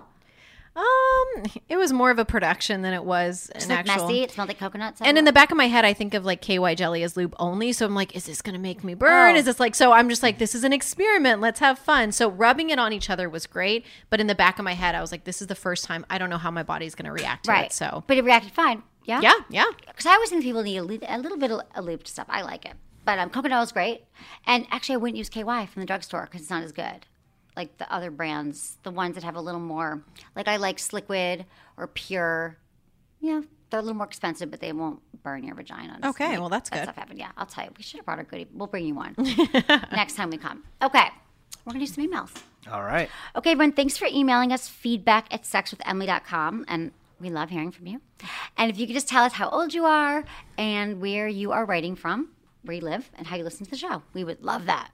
It was more of a production than it was an actual. Messy. It smelled like coconuts. And in the back of my head, I think of like KY jelly as lube only. So I'm like, is this going to make me burn? Is this like, so I'm just like, this is an experiment. Let's have fun. So rubbing it on each other was great. But in the back of my head, I was like, this is the first time. I don't know how my body's going to react to it. So, but it reacted fine. Yeah. Yeah. Because I always think people need a little bit of a lube stuff. I like it. But coconut oil is great. And actually, I wouldn't use KY from the drugstore because it's not as good. Like the other brands, the ones that have a little more, like I like Sliquid or Pure. Yeah, they're a little more expensive, but they won't burn your vagina. Okay, well, that's good. That stuff happened. Yeah, I'll tell you. We should have brought a goodie. We'll bring you one next time we come. Okay, we're going to do some emails. All right. Okay, everyone, thanks for emailing us feedback@sexwithemily.com. And we love hearing from you. And if you could just tell us how old you are and where you are writing from, where you live, and how you listen to the show. We would love that.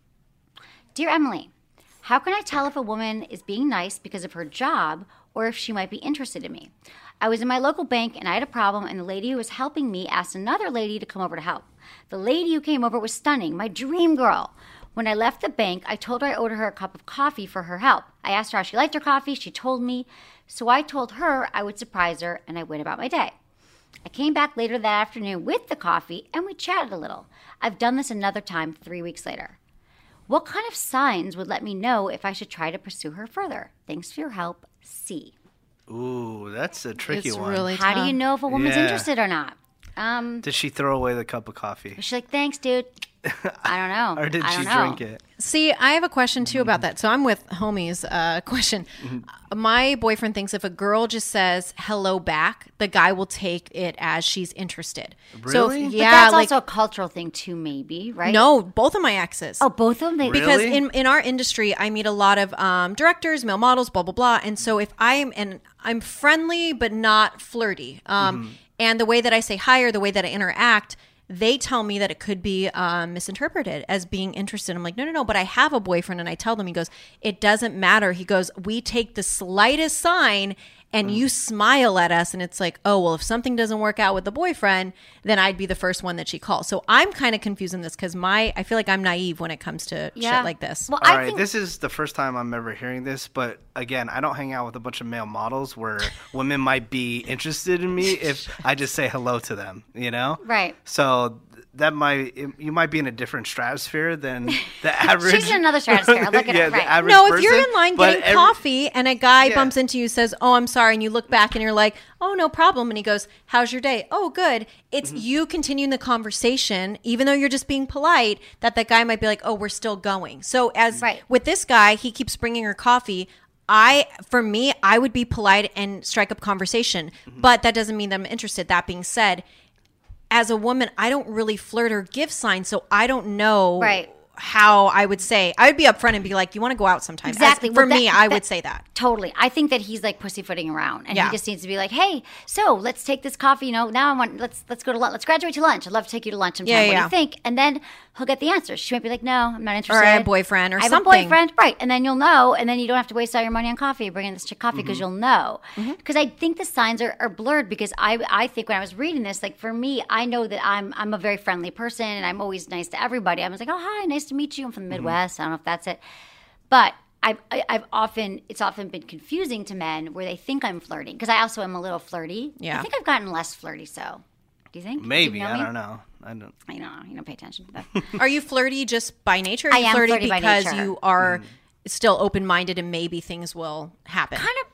Dear Emily, how can I tell if a woman is being nice because of her job or if she might be interested in me? I was in my local bank and I had a problem, and the lady who was helping me asked another lady to come over to help. The lady who came over was stunning, my dream girl. When I left the bank, I told her I owed her a cup of coffee for her help. I asked her how she liked her coffee. She told me. So I told her I would surprise her, and I went about my day. I came back later that afternoon with the coffee, and we chatted a little. I've done this another time 3 weeks later. What kind of signs would let me know if I should try to pursue her further? Thanks for your help, C. Ooh, that's a tricky one. Really How do you know if a woman's Yeah. interested or not? Did she throw away the cup of coffee? She's like, thanks, dude. I don't know. Or did I she don't know. drink it? See, I have a question too about that. So I'm with Homie's question. My boyfriend thinks if a girl just says hello back, the guy will take it as she's interested. So Really? if, But But that's like, also a cultural thing too, maybe, right? no, both of my exes. Oh, both of them? They, Because Really? in our industry, I meet a lot of directors, male models, blah blah blah. And so if I'm friendly but not flirty, and the way that I say hi or the way that I interact, they tell me that it could be misinterpreted as being interested. I'm like, no, but I have a boyfriend, and I tell them. He goes, it doesn't matter. He goes, we take the slightest sign and you smile at us, and it's like, oh, well, if something doesn't work out with the boyfriend, then I'd be the first one that she calls. So I'm kind of confused in this because I feel like I'm naive when it comes to shit like this. Well, All I right, think this is the first time I'm ever hearing this, but again, I don't hang out with a bunch of male models where women might be interested in me if I just say hello to them, you know? Right. So you might be in a different stratosphere than the average. She's in another stratosphere. Look at yeah, her. the Right. average No, if you're person, in line but getting coffee and a guy bumps into you, says, oh, I'm sorry, and you look back and you're like, oh, no problem. And he goes, how's your day? Oh, good. It's you continuing the conversation, even though you're just being polite, that guy might be like, oh, we're still going. So with this guy, he keeps bringing her coffee. For me, I would be polite and strike up conversation, but that doesn't mean that I'm interested. That being said, as a woman, I don't really flirt or give signs, so I don't know how I would say. I would be upfront and be like, you want to go out sometime. Exactly. For me, I would say that. Totally. I think that he's like pussyfooting around, and he just needs to be like, hey, so let's take this coffee, now I want, let's go to lunch. Let's graduate to lunch. I'd love to take you to lunch sometime. What do you think? And then he'll get the answer. She might be like, no, I'm not interested. Or I have a boyfriend or I have something. a boyfriend. Right. And then you'll know, and then you don't have to waste all your money on coffee, bringing this chick coffee, because you'll know. Because I think the signs are blurred, because I think when I was reading this, like for me, I know that I'm a very friendly person, and I'm always nice to everybody. I was like, oh, hi, nice to meet you. I'm from the Midwest. I don't know if that's it. But it's often been confusing to men where they think I'm flirting, because I also am a little flirty. Yeah. I think I've gotten less flirty. So, do you think? Maybe. You know I me? don't know. I don't. You don't pay attention to that. Are you flirty just by nature? Or are I you am flirty flirty by because nature. you are still open-minded and maybe things will happen? Kind of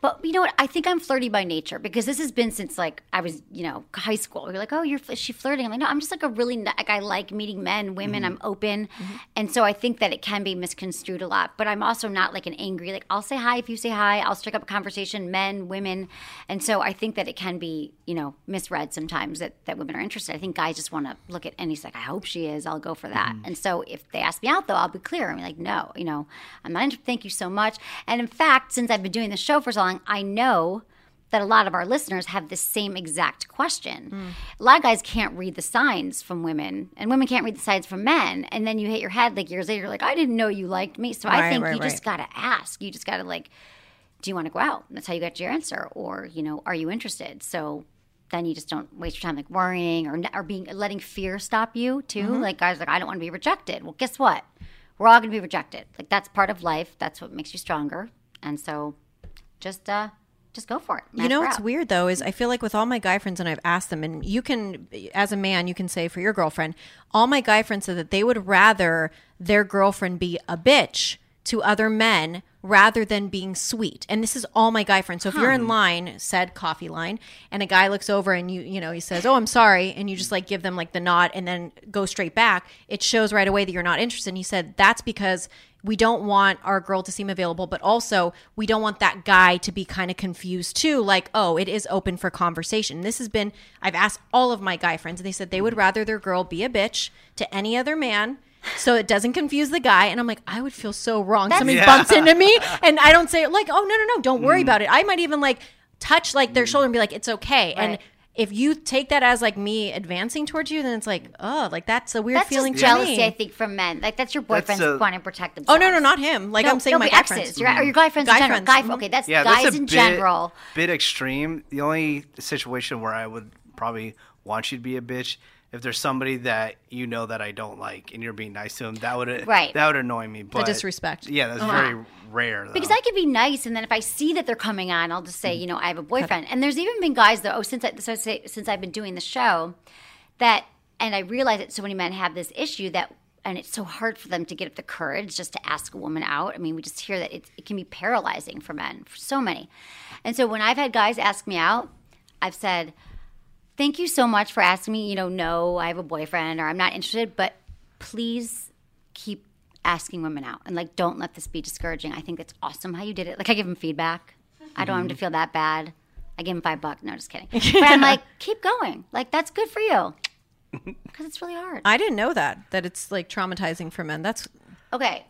But you know what? I think I'm flirty by nature because this has been since like I was, high school. You're like, oh, is she flirting? I'm like, no, I'm just like I like meeting men, women. I'm open. And so I think that it can be misconstrued a lot. But I'm also not like an angry, like I'll say hi if you say hi. I'll strike up a conversation, men, women. And so I think that it can be, misread sometimes that women are interested. I think guys just want to look at any like, I hope she is. I'll go for that. And so if they ask me out though, I'll be clear. I'm like, no, I'm not interested. Thank you so much. And in fact, since I've been doing the show for so long, I know that a lot of our listeners have the same exact question. A lot of guys can't read the signs from women, and women can't read the signs from men. And then you hit your head like years later, you're like, I didn't know you liked me. So I think you just got to ask. You just got to like, do you want to go out? That's how you get your answer. Or, are you interested? So then you just don't waste your time like worrying or letting fear stop you too. Like guys like, I don't want to be rejected. Well, guess what? We're all going to be rejected. Like that's part of life. That's what makes you stronger. And so just go for it. What's weird though is I feel like with all my guy friends, and I've asked them, and you can, as a man, you can say for your girlfriend, all my guy friends said that they would rather their girlfriend be a bitch to other men rather than being sweet. And this is all my guy friends. So if you're in line, said coffee line, and a guy looks over and he says, oh, I'm sorry. And you just like give them like the nod and then go straight back. It shows right away that you're not interested. And he said, that's because we don't want our girl to seem available, but also we don't want that guy to be kind of confused too. Like, oh, it is open for conversation. This has been, I've asked all of my guy friends and they said they would rather their girl be a bitch to any other man so it doesn't confuse the guy. And I'm like, I would feel so wrong. Somebody bumps into me and I don't say like, oh, no, don't worry about it. I might even like touch like their shoulder and be like, it's okay. Right. And if you take that as like me advancing towards you, then it's like, oh, like that's a weird feeling just to jealousy, me. I think, from men. Like that's your boyfriend wanting to protect Oh, themselves. no, not him. Like I'm saying my guy exes, friends. or your guy friends in general. Friends. Okay, that's guys in general. Bit extreme. The only situation where I would probably want you to be a bitch if there's somebody that that I don't like and you're being nice to them, that would annoy me. But the disrespect. Yeah, that's very rare. Though. Because I could be nice, and then if I see that they're coming on, I'll just say, I have a boyfriend. And there's even been guys though. Since I've been doing the show, and I realize that so many men have this issue and it's so hard for them to get up the courage just to ask a woman out. I mean, we just hear that it can be paralyzing for men, for so many. And so when I've had guys ask me out, I've said, thank you so much for asking me, no, I have a boyfriend or I'm not interested, but please keep asking women out. And like, don't let this be discouraging. I think that's awesome how you did it. Like I give them feedback. I don't want them to feel that bad. I give them $5. No, just kidding. But I'm like, keep going. Like that's good for you. Because it's really hard. I didn't know that it's like traumatizing for men. That's okay.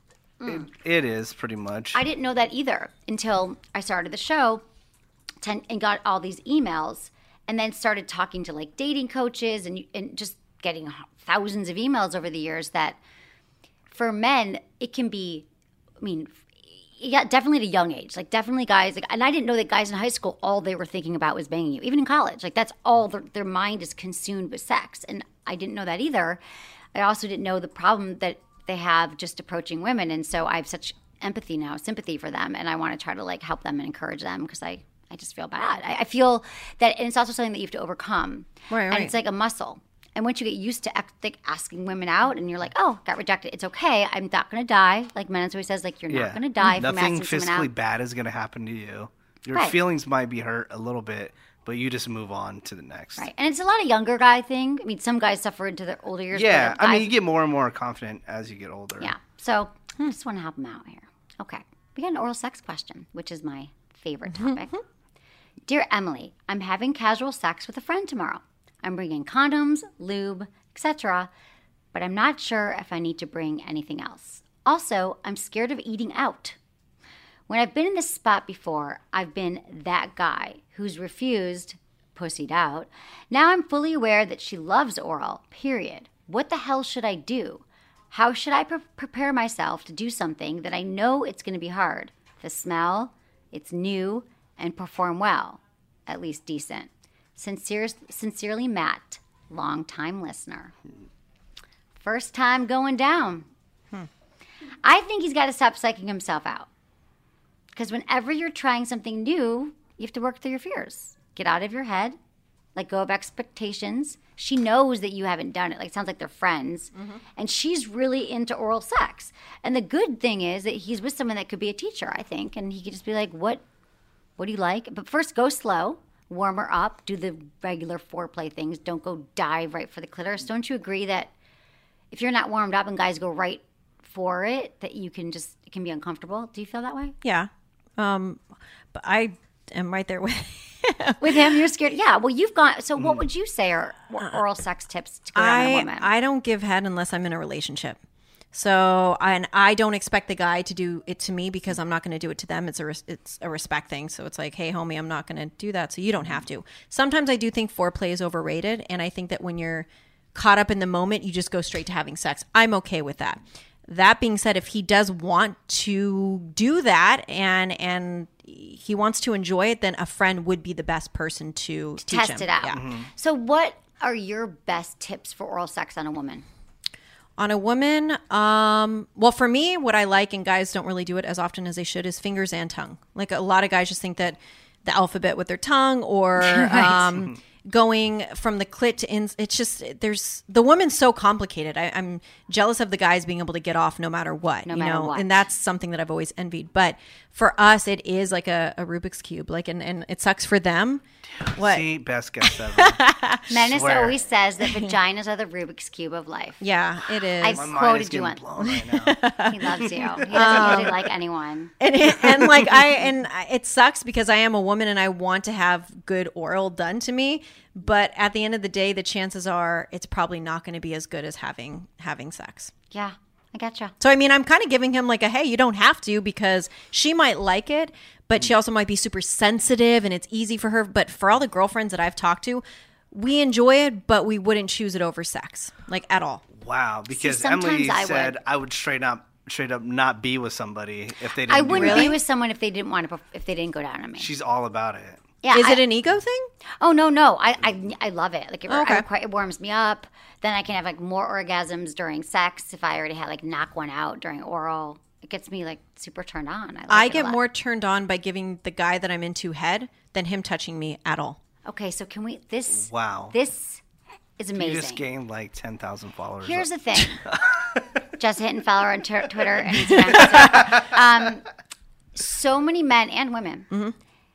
It is pretty much. I didn't know that either until I started the show and got all these emails. And then started talking to like dating coaches and just getting thousands of emails over the years that for men, it can be, definitely at a young age. Like definitely guys, and I didn't know that guys in high school, all they were thinking about was banging you. Even in college, like that's all their mind is consumed with sex. And I didn't know that either. I also didn't know the problem that they have just approaching women. And so I have such sympathy for them. And I want to try to like help them and encourage them because I just feel bad. I feel that, and it's also something that you have to overcome. Right. And it's like a muscle. And once you get used to asking women out and you're like, oh, got rejected, it's okay. I'm not going to die. Like Menace always says, like, you're not going to die from asking someone out. Nothing physically bad is going to happen to you. Your feelings might be hurt a little bit, but you just move on to the next. Right. And it's a lot of younger guy thing. Some guys suffer into their older years. Yeah. You get more and more confident as you get older. Yeah. So I just want to help them out here. Okay. We got an oral sex question, which is my favorite topic. Dear Emily, I'm having casual sex with a friend tomorrow. I'm bringing condoms, lube, etc., but I'm not sure if I need to bring anything else. Also, I'm scared of eating out. When I've been in this spot before, I've been that guy who's refused, pussied out. Now I'm fully aware that she loves oral, period. What the hell should I do? How should I prepare myself to do something that I know it's going to be hard? The smell, it's new, and perform well, at least decent. Sincerely, Matt, long-time listener. First time going down. I think he's got to stop psyching himself out. Because whenever you're trying something new, you have to work through your fears. Get out of your head. Let go of expectations. She knows that you haven't done it. Like, it sounds like they're friends. And she's really into oral sex. And the good thing is that he's with someone that could be a teacher, I think. And he could just be like, what What do you like? But first, go slow. Warm her up. Do the regular foreplay things. Don't go dive right for the clitoris. Don't you agree that if you're not warmed up and guys go right for it, that it can be uncomfortable? Do you feel that way? Yeah. But I am right there with with him. You're scared. Yeah. Well, you've gone. So what would you say are oral sex tips to go down on a woman? I don't give head unless I'm in a relationship. So, and I don't expect the guy to do it to me because I'm not going to do it to them. It's a respect thing. So it's like, hey, homie, I'm not going to do that. So you don't have to. Sometimes I do think foreplay is overrated. And I think that when you're caught up in the moment, you just go straight to having sex. I'm okay with that. That being said, if he does want to do that and he wants to enjoy it, then a friend would be the best person to teach test him. it out. Yeah. So what are your best tips for oral sex on a woman? On a woman, well, for me, what I like, and guys don't really do it as often as they should, is fingers and tongue. Like a lot of guys just think that the alphabet with their tongue or going from the clit to in. It's just, the woman's so complicated. I'm jealous of the guys being able to get off no matter what. No matter what. And that's something that I've always envied. But for us, it is like a Rubik's Cube. Like, and it sucks for them. What? See, best guess ever. Menace Swear. always says that vaginas are the Rubik's Cube of life. Yeah, it is. I've My mind quoted is you getting once. blown right now. He loves you. He doesn't usually like anyone. And like it sucks because I am a woman and I want to have good oral done to me, but at the end of the day, the chances are it's probably not going to be as good as having sex. Yeah, I gotcha. So I mean, I'm kind of giving him like a hey, you don't have to, because she might like it, but she also might be super sensitive and it's easy for her. But for all the girlfriends that I've talked to, we enjoy it, but we wouldn't choose it over sex, like at all. Wow, because sometimes Emily I said would. I would straight up not be with somebody if they didn't. I wouldn't do be that. with someone if they didn't want to. If they didn't go down on me. She's all about it. Yeah, Is it an ego thing? Oh no! I love it. Like Okay. it warms me up. Then I can have like more orgasms during sex if I already had like knock one out during oral. It gets me like super turned on. I it a get lot. more turned on by giving the guy that I'm into head than him touching me at all. Okay, so can we? This Wow. This is You amazing. just gained like 10,000 followers. Here's the thing. Just hit and follow her on Twitter and Instagram. So many men and women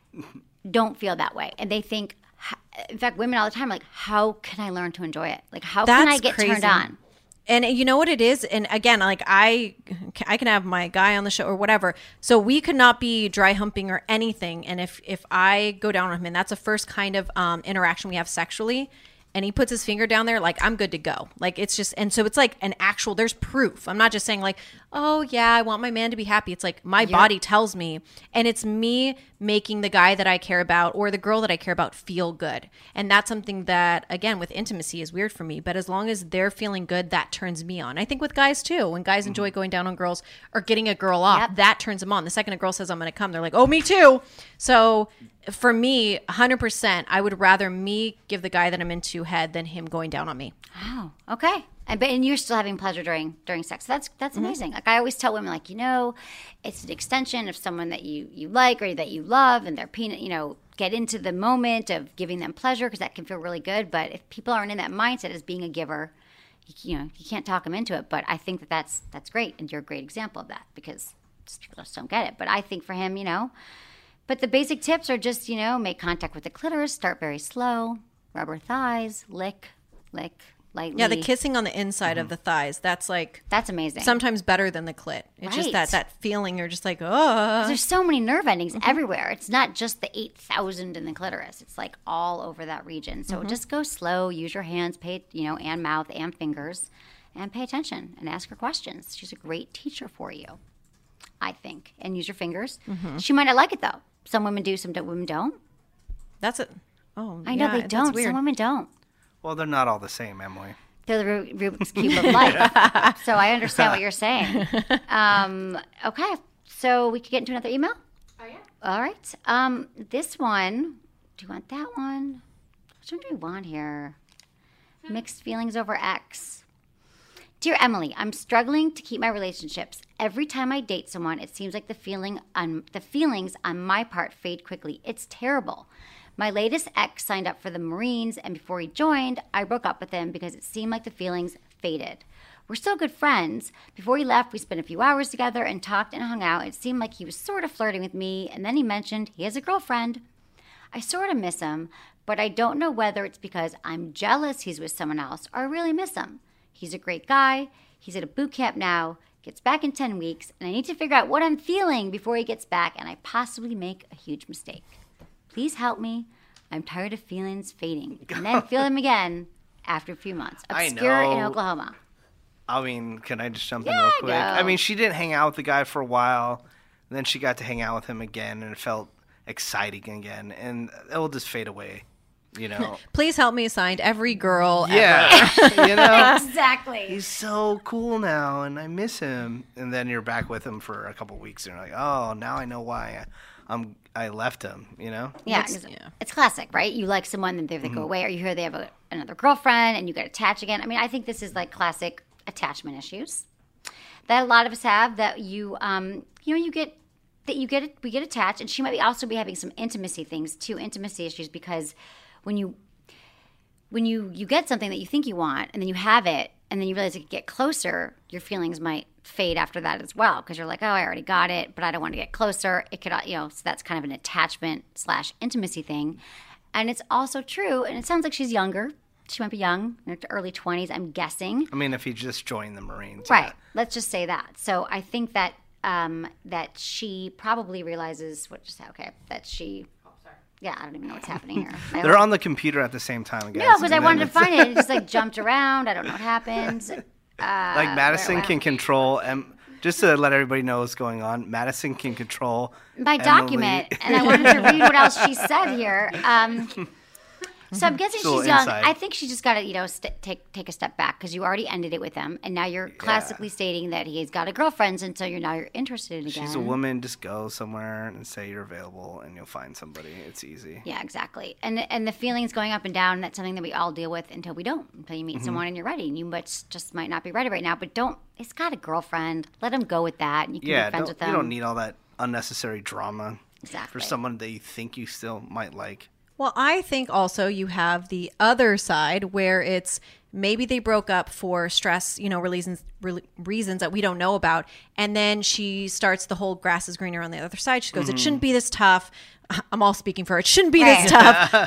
don't feel that way. And they think, in fact, women all the time are like, how can I learn to enjoy it? Like, how can I That's get crazy. turned on? And you know what it is? And again, like I can have my guy on the show or whatever. So we could not be dry humping or anything. And if I go down on him and that's the first kind of interaction we have sexually, and he puts his finger down there, like I'm good to go. Like it's just, and so it's like an actual, there's proof. I'm not just saying like, oh yeah, I want my man to be happy. It's like my body tells me, and it's me making the guy that I care about or the girl that I care about feel good. And that's something that, again, with intimacy is weird for me. But as long as they're feeling good, that turns me on. I think with guys too, when guys enjoy going down on girls or getting a girl off, that turns them on. The second a girl says I'm going to come, they're like, oh, me too. So for me, 100%, I would rather me give the guy that I'm into head than him going down on me. Wow. Okay. And you're still having pleasure during sex. That's amazing. Like I always tell women, like, it's an extension of someone that you like or that you love, and their get into the moment of giving them pleasure because that can feel really good. But if people aren't in that mindset as being a giver, you can't talk them into it. But I think that's great, and you're a great example of that because people just don't get it. But I think for him, but the basic tips are just make contact with the clitoris, start very slow, rub her thighs, lick. Lightly. Yeah, the kissing on the inside of the thighs, that's amazing. Sometimes better than the clit. It's just Right. that feeling, you're just like, oh. There's so many nerve endings everywhere. It's not just the 8,000 in the clitoris. It's like all over that region. So just go slow, use your hands, and mouth and fingers, and pay attention and ask her questions. She's a great teacher for you, I think. And use your fingers. She might not like it though. Some women do, some women don't. That's it. Oh, I know yeah, they that's don't. weird. Some women don't. Well, they're not all the same, Emily. They're the Rubik's Cube of life. So I understand what you're saying. Okay. So we could get into another email? Oh, yeah. All right. This one, do you want that one? Which one do we want here? Mixed feelings over X. Dear Emily, I'm struggling to keep my relationships. Every time I date someone, it seems like the feelings on my part fade quickly. It's terrible. My latest ex signed up for the Marines, and before he joined, I broke up with him because it seemed like the feelings faded. We're still good friends. Before he left, we spent a few hours together and talked and hung out. It seemed like he was sort of flirting with me, and then he mentioned he has a girlfriend. I sort of miss him, but I don't know whether it's because I'm jealous he's with someone else or I really miss him. He's a great guy. He's at a boot camp now, gets back in 10 weeks, and I need to figure out what I'm feeling before he gets back and I possibly make a huge mistake. Please help me. I'm tired of feelings fading and then feel them again after a few months. Obscure in Oklahoma. I mean, can I just jump in real quick? Go. I mean, she didn't hang out with the guy for a while. And then she got to hang out with him again, and it felt exciting again. And it will just fade away, you know? Please help me signed every girl ever. Yeah, you know? Exactly. He's so cool now, and I miss him. And then you're back with him for a couple weeks, and you're like, oh, now I know why I left him, you know? Yeah, it's classic, right? You like someone, then they go away, or you hear they have another girlfriend, and you get attached again. I mean, I think this is like classic attachment issues that a lot of us have. That we get attached, and she might also be having some intimacy issues, because when you get something that you think you want, and then you have it, and then you realize it could get closer, your feelings might fade after that as well, because you're like, oh, I already got it, but I don't want to get closer. It could, so that's kind of an attachment / intimacy thing. And it's also true, and it sounds like she's younger. She might be young, in her early 20s, I'm guessing. I mean, if he just joined the Marines. Right. Yeah. Let's just say that. So I think that that she probably realizes that she... Yeah, I don't even know what's happening here. They're on the computer at the same time, guys. No, because I wanted to find it. It just like jumped around. I don't know what happened. Like Madison can control... Just to let everybody know what's going on, Madison can control my document, and I wanted to read what else she said here. So I'm guessing she's young. Inside. I think she just got to, take a step back, because you already ended it with him, and now you're classically stating that he's got a girlfriend, and so you're interested again. She's a woman. Just go somewhere and say you're available, and you'll find somebody. It's easy. Yeah, exactly. And the feelings going up and down, that's something that we all deal with until we don't. Until you meet someone and you're ready, and you just might not be ready right now. But he's got a girlfriend. Let him go with that, and you can be friends with them. You don't need all that unnecessary drama for someone that you think you still might like. Well, I think also you have the other side where it's maybe they broke up for stress, reasons that we don't know about. And then she starts the whole grass is greener on the other side. She goes, it shouldn't be this tough. I'm all speaking for her. It shouldn't be this tough.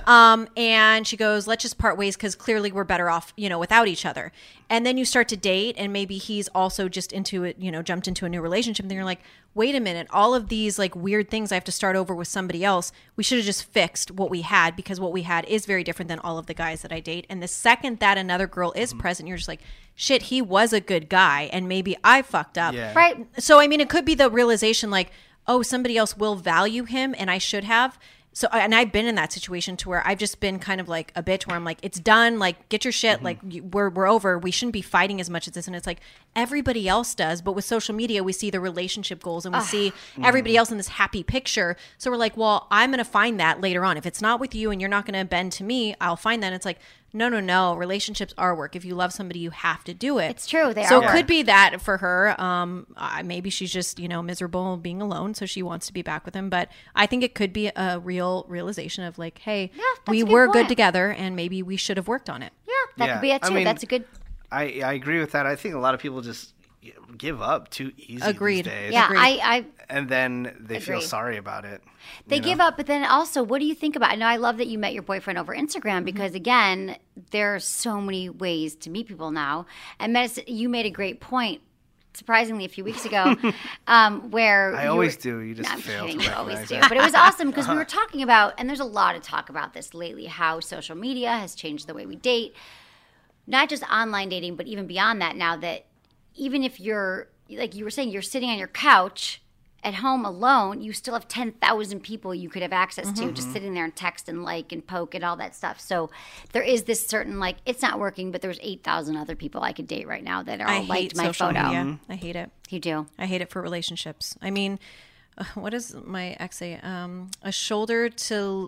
And she goes, let's just part ways because clearly we're better off, without each other. And then you start to date, and maybe he's also just into it, jumped into a new relationship. And then you're like, wait a minute, all of these like weird things I have to start over with somebody else. We should have just fixed what we had, because what we had is very different than all of the guys that I date. And the second that another girl is present, you're just like, shit, he was a good guy, and maybe I fucked up. Yeah. Right. So, I mean, it could be the realization like, oh, somebody else will value him and I should have. So, and I've been in that situation to where I've just been kind of like a bitch where I'm like, it's done. Like, get your shit. Like, we're over. We shouldn't be fighting as much as this. And it's like everybody else does. But with social media, we see the relationship goals and we see everybody else in this happy picture. So we're like, well, I'm going to find that later on. If it's not with you and you're not going to bend to me, I'll find that. And it's like, no. Relationships are work. If you love somebody, you have to do it. It's true. So it could be that for her. Maybe she's just, miserable being alone. So she wants to be back with him. But I think it could be a real realization of like, hey, we were good together and maybe we should have worked on it. Yeah, that could be it too. I mean, that's a good. I agree with that. I think a lot of people just give up too easy Agreed. these days. Yeah, I and then they feel sorry about it. They give up, but then also, what do you think about it? I love that you met your boyfriend over Instagram because, again, there are so many ways to meet people now. And you made a great point, surprisingly, a few weeks ago, where I always do. You just fail kidding, to you always recognize do. it. But it was awesome because we were talking about, and there's a lot of talk about this lately, how social media has changed the way we date. Not just online dating, but even beyond that now, that even if you're, like you were saying, you're sitting on your couch at home alone, you still have 10,000 people you could have access to just sitting there and text and like and poke and all that stuff. So there is this certain, like, it's not working, but there's 8,000 other people I could date right now that are all liked my photo. Media. I hate it. You do? I hate it for relationships. I mean, what does my ex say? A shoulder to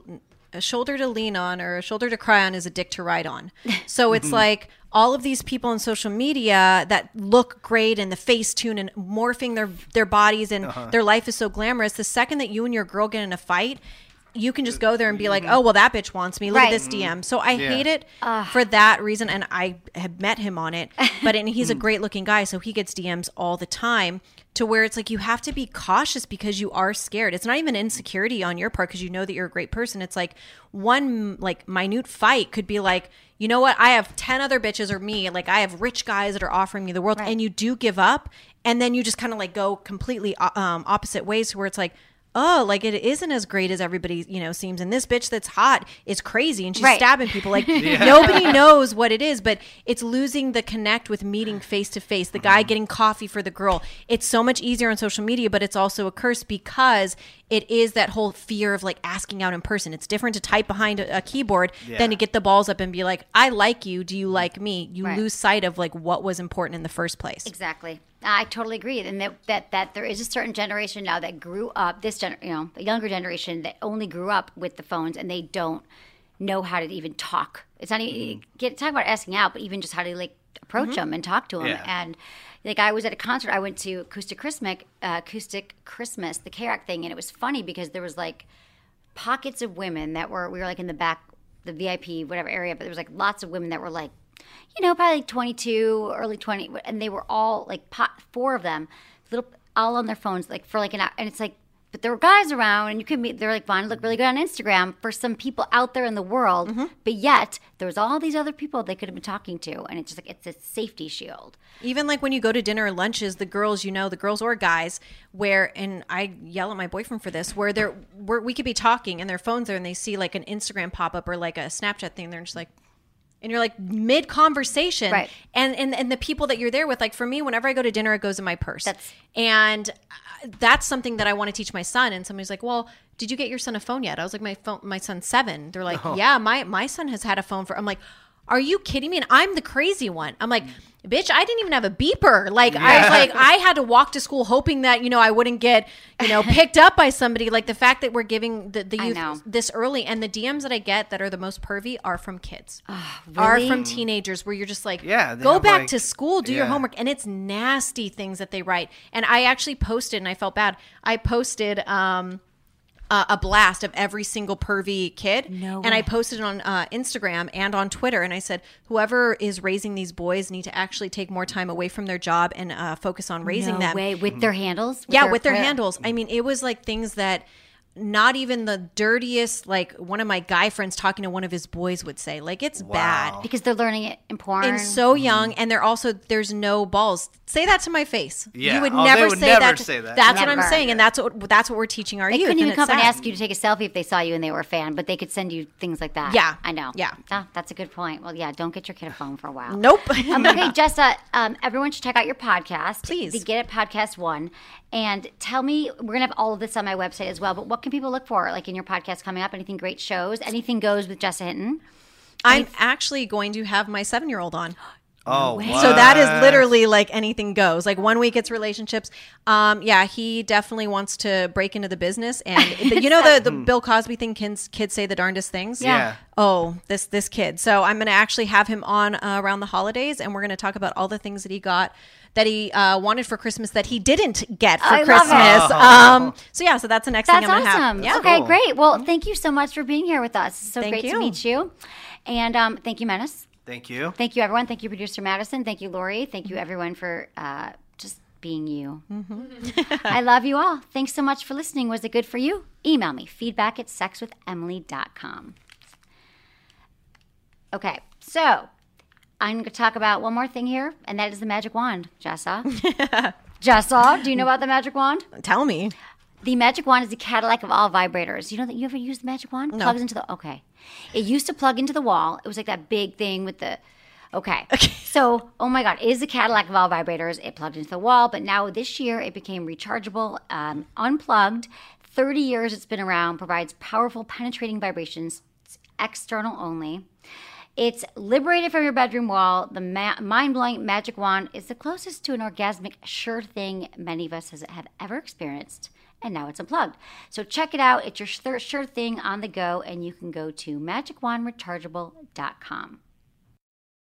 lean on or a shoulder to cry on is a dick to ride on. So it's like all of these people on social media that look great and the Facetune and morphing their bodies and their life is so glamorous. The second that you and your girl get in a fight, you can just go there and be like, oh, well, that bitch wants me. Look at this DM. So I hate it for that reason. And I have met him on it, and he's a great looking guy. So he gets DMs all the time, to where it's like, you have to be cautious because you are scared. It's not even insecurity on your part because you know that you're a great person. It's like one like minute fight could be like, you know what? I have 10 other bitches, or me. Like, I have rich guys that are offering me the world, and you do give up. And then you just kind of like go completely opposite ways, to where it's like, oh, like it isn't as great as everybody, seems. And this bitch that's hot is crazy and she's stabbing people. Like nobody knows what it is, but it's losing the connect with meeting face to face, the guy getting coffee for the girl. It's so much easier on social media, but it's also a curse because it is that whole fear of like asking out in person. It's different to type behind a keyboard than to get the balls up and be like, I like you. Do you like me? You lose sight of like what was important in the first place. Exactly. I totally agree. And that there is a certain generation now that grew up, the younger generation that only grew up with the phones, and they don't know how to even talk. It's not even talk about asking out, but even just how to like approach them and talk to them. Yeah. And like I was at a concert, I went to Acoustic Christmas, the K-Rock thing, and it was funny because there was like pockets of women that we were like in the back, the VIP, whatever area, but there was like lots of women that were like, probably like 22, early 20, and they were all like 4 of them, all on their phones, like for like an hour. And it's like, but there were guys around, and they're like, wanting to look really good on Instagram for some people out there in the world, but yet there was all these other people they could have been talking to, and it's just like, it's a safety shield. Even like when you go to dinner or lunches, the girls or guys, and I yell at my boyfriend for this, where we could be talking and their phones are, and they see like an Instagram pop up or like a Snapchat thing, they're just like, and you're like mid conversation, right? And the people that you're there with, like for me, whenever I go to dinner, it goes in my purse. And that's something that I want to teach my son. And somebody's like, "Well, did you get your son a phone yet?" I was like, "My son's 7." They're like, "Yeah, my son has had a phone for." I'm like, "Are you kidding me?" And I'm the crazy one. I'm like, bitch, I didn't even have a beeper. Like I was like, I had to walk to school hoping that, I wouldn't get, picked up by somebody. Like the fact that we're giving the youth this early, and the DMs that I get that are the most pervy are from kids, are from teenagers, where you're just like, go back to school, do your homework. And it's nasty things that they write. And I actually posted, and I felt bad. I posted, a blast of every single pervy kid. No way. And I posted it on Instagram and on Twitter. And I said, whoever is raising these boys need to actually take more time away from their job and focus on raising them. With their handles? With their handles. I mean, it was like things that not even the dirtiest, like one of my guy friends talking to one of his boys would say. Like, it's bad. Because they're learning it in porn. And so young, and there's no balls. Say that to my face. Yeah. You would they never would say never that. Say that. That's Never. what I'm saying, and that's what we're teaching our They youth. couldn't even come and sad. ask you to take a selfie if they saw you and they were a fan, but they could send you things like that. Yeah. I know. Yeah. Oh, that's a good point. Well, yeah, don't get your kid a phone for a while. Nope. Okay, Jessa, everyone should check out your podcast. Please. The Get It Podcast 1. And tell me, we're going to have all of this on my website as well, but what can people look for, like in your podcast coming up? Anything great shows? Anything goes with Jessa Hinton? I'm actually going to have my 7-year-old on. Oh, what? So that is literally like anything goes. Like 1 week it's relationships. He definitely wants to break into the business. And the Bill Cosby thing, kids say the darndest things. Yeah. Oh, this kid. So I'm going to actually have him on around the holidays, and we're going to talk about all the things that he got, that he wanted for Christmas that he didn't get for Christmas. So that's the next thing I'm going to have. That's awesome. Yeah. Okay, great. Well, thank you so much for being here with us. It's so Thank great you. to meet you. And thank you, Menace. Thank you. Thank you, everyone. Thank you, Producer Madison. Thank you, Lori. Thank you, everyone, for just being you. I love you all. Thanks so much for listening. Was it good for you? Email me, feedback@sexwithemily.com. Okay, so I'm going to talk about one more thing here, and that is the magic wand, Jessa. Jessa, do you know about the magic wand? Tell me. The magic wand is the Cadillac of all vibrators. You know that you ever used the magic wand? No. Plugs into the okay. It used to plug into the wall. It was like that big thing with the okay. So, oh my God, it is the Cadillac of all vibrators. It plugged into the wall, but now this year it became rechargeable, unplugged. 30 years it's been around, provides powerful penetrating vibrations. It's external only. It's liberated from your bedroom wall. The mind-blowing magic wand is the closest to an orgasmic sure thing many of us have ever experienced. And now it's unplugged. So check it out. It's your sure thing on the go, and you can go to magicwandrechargeable.com.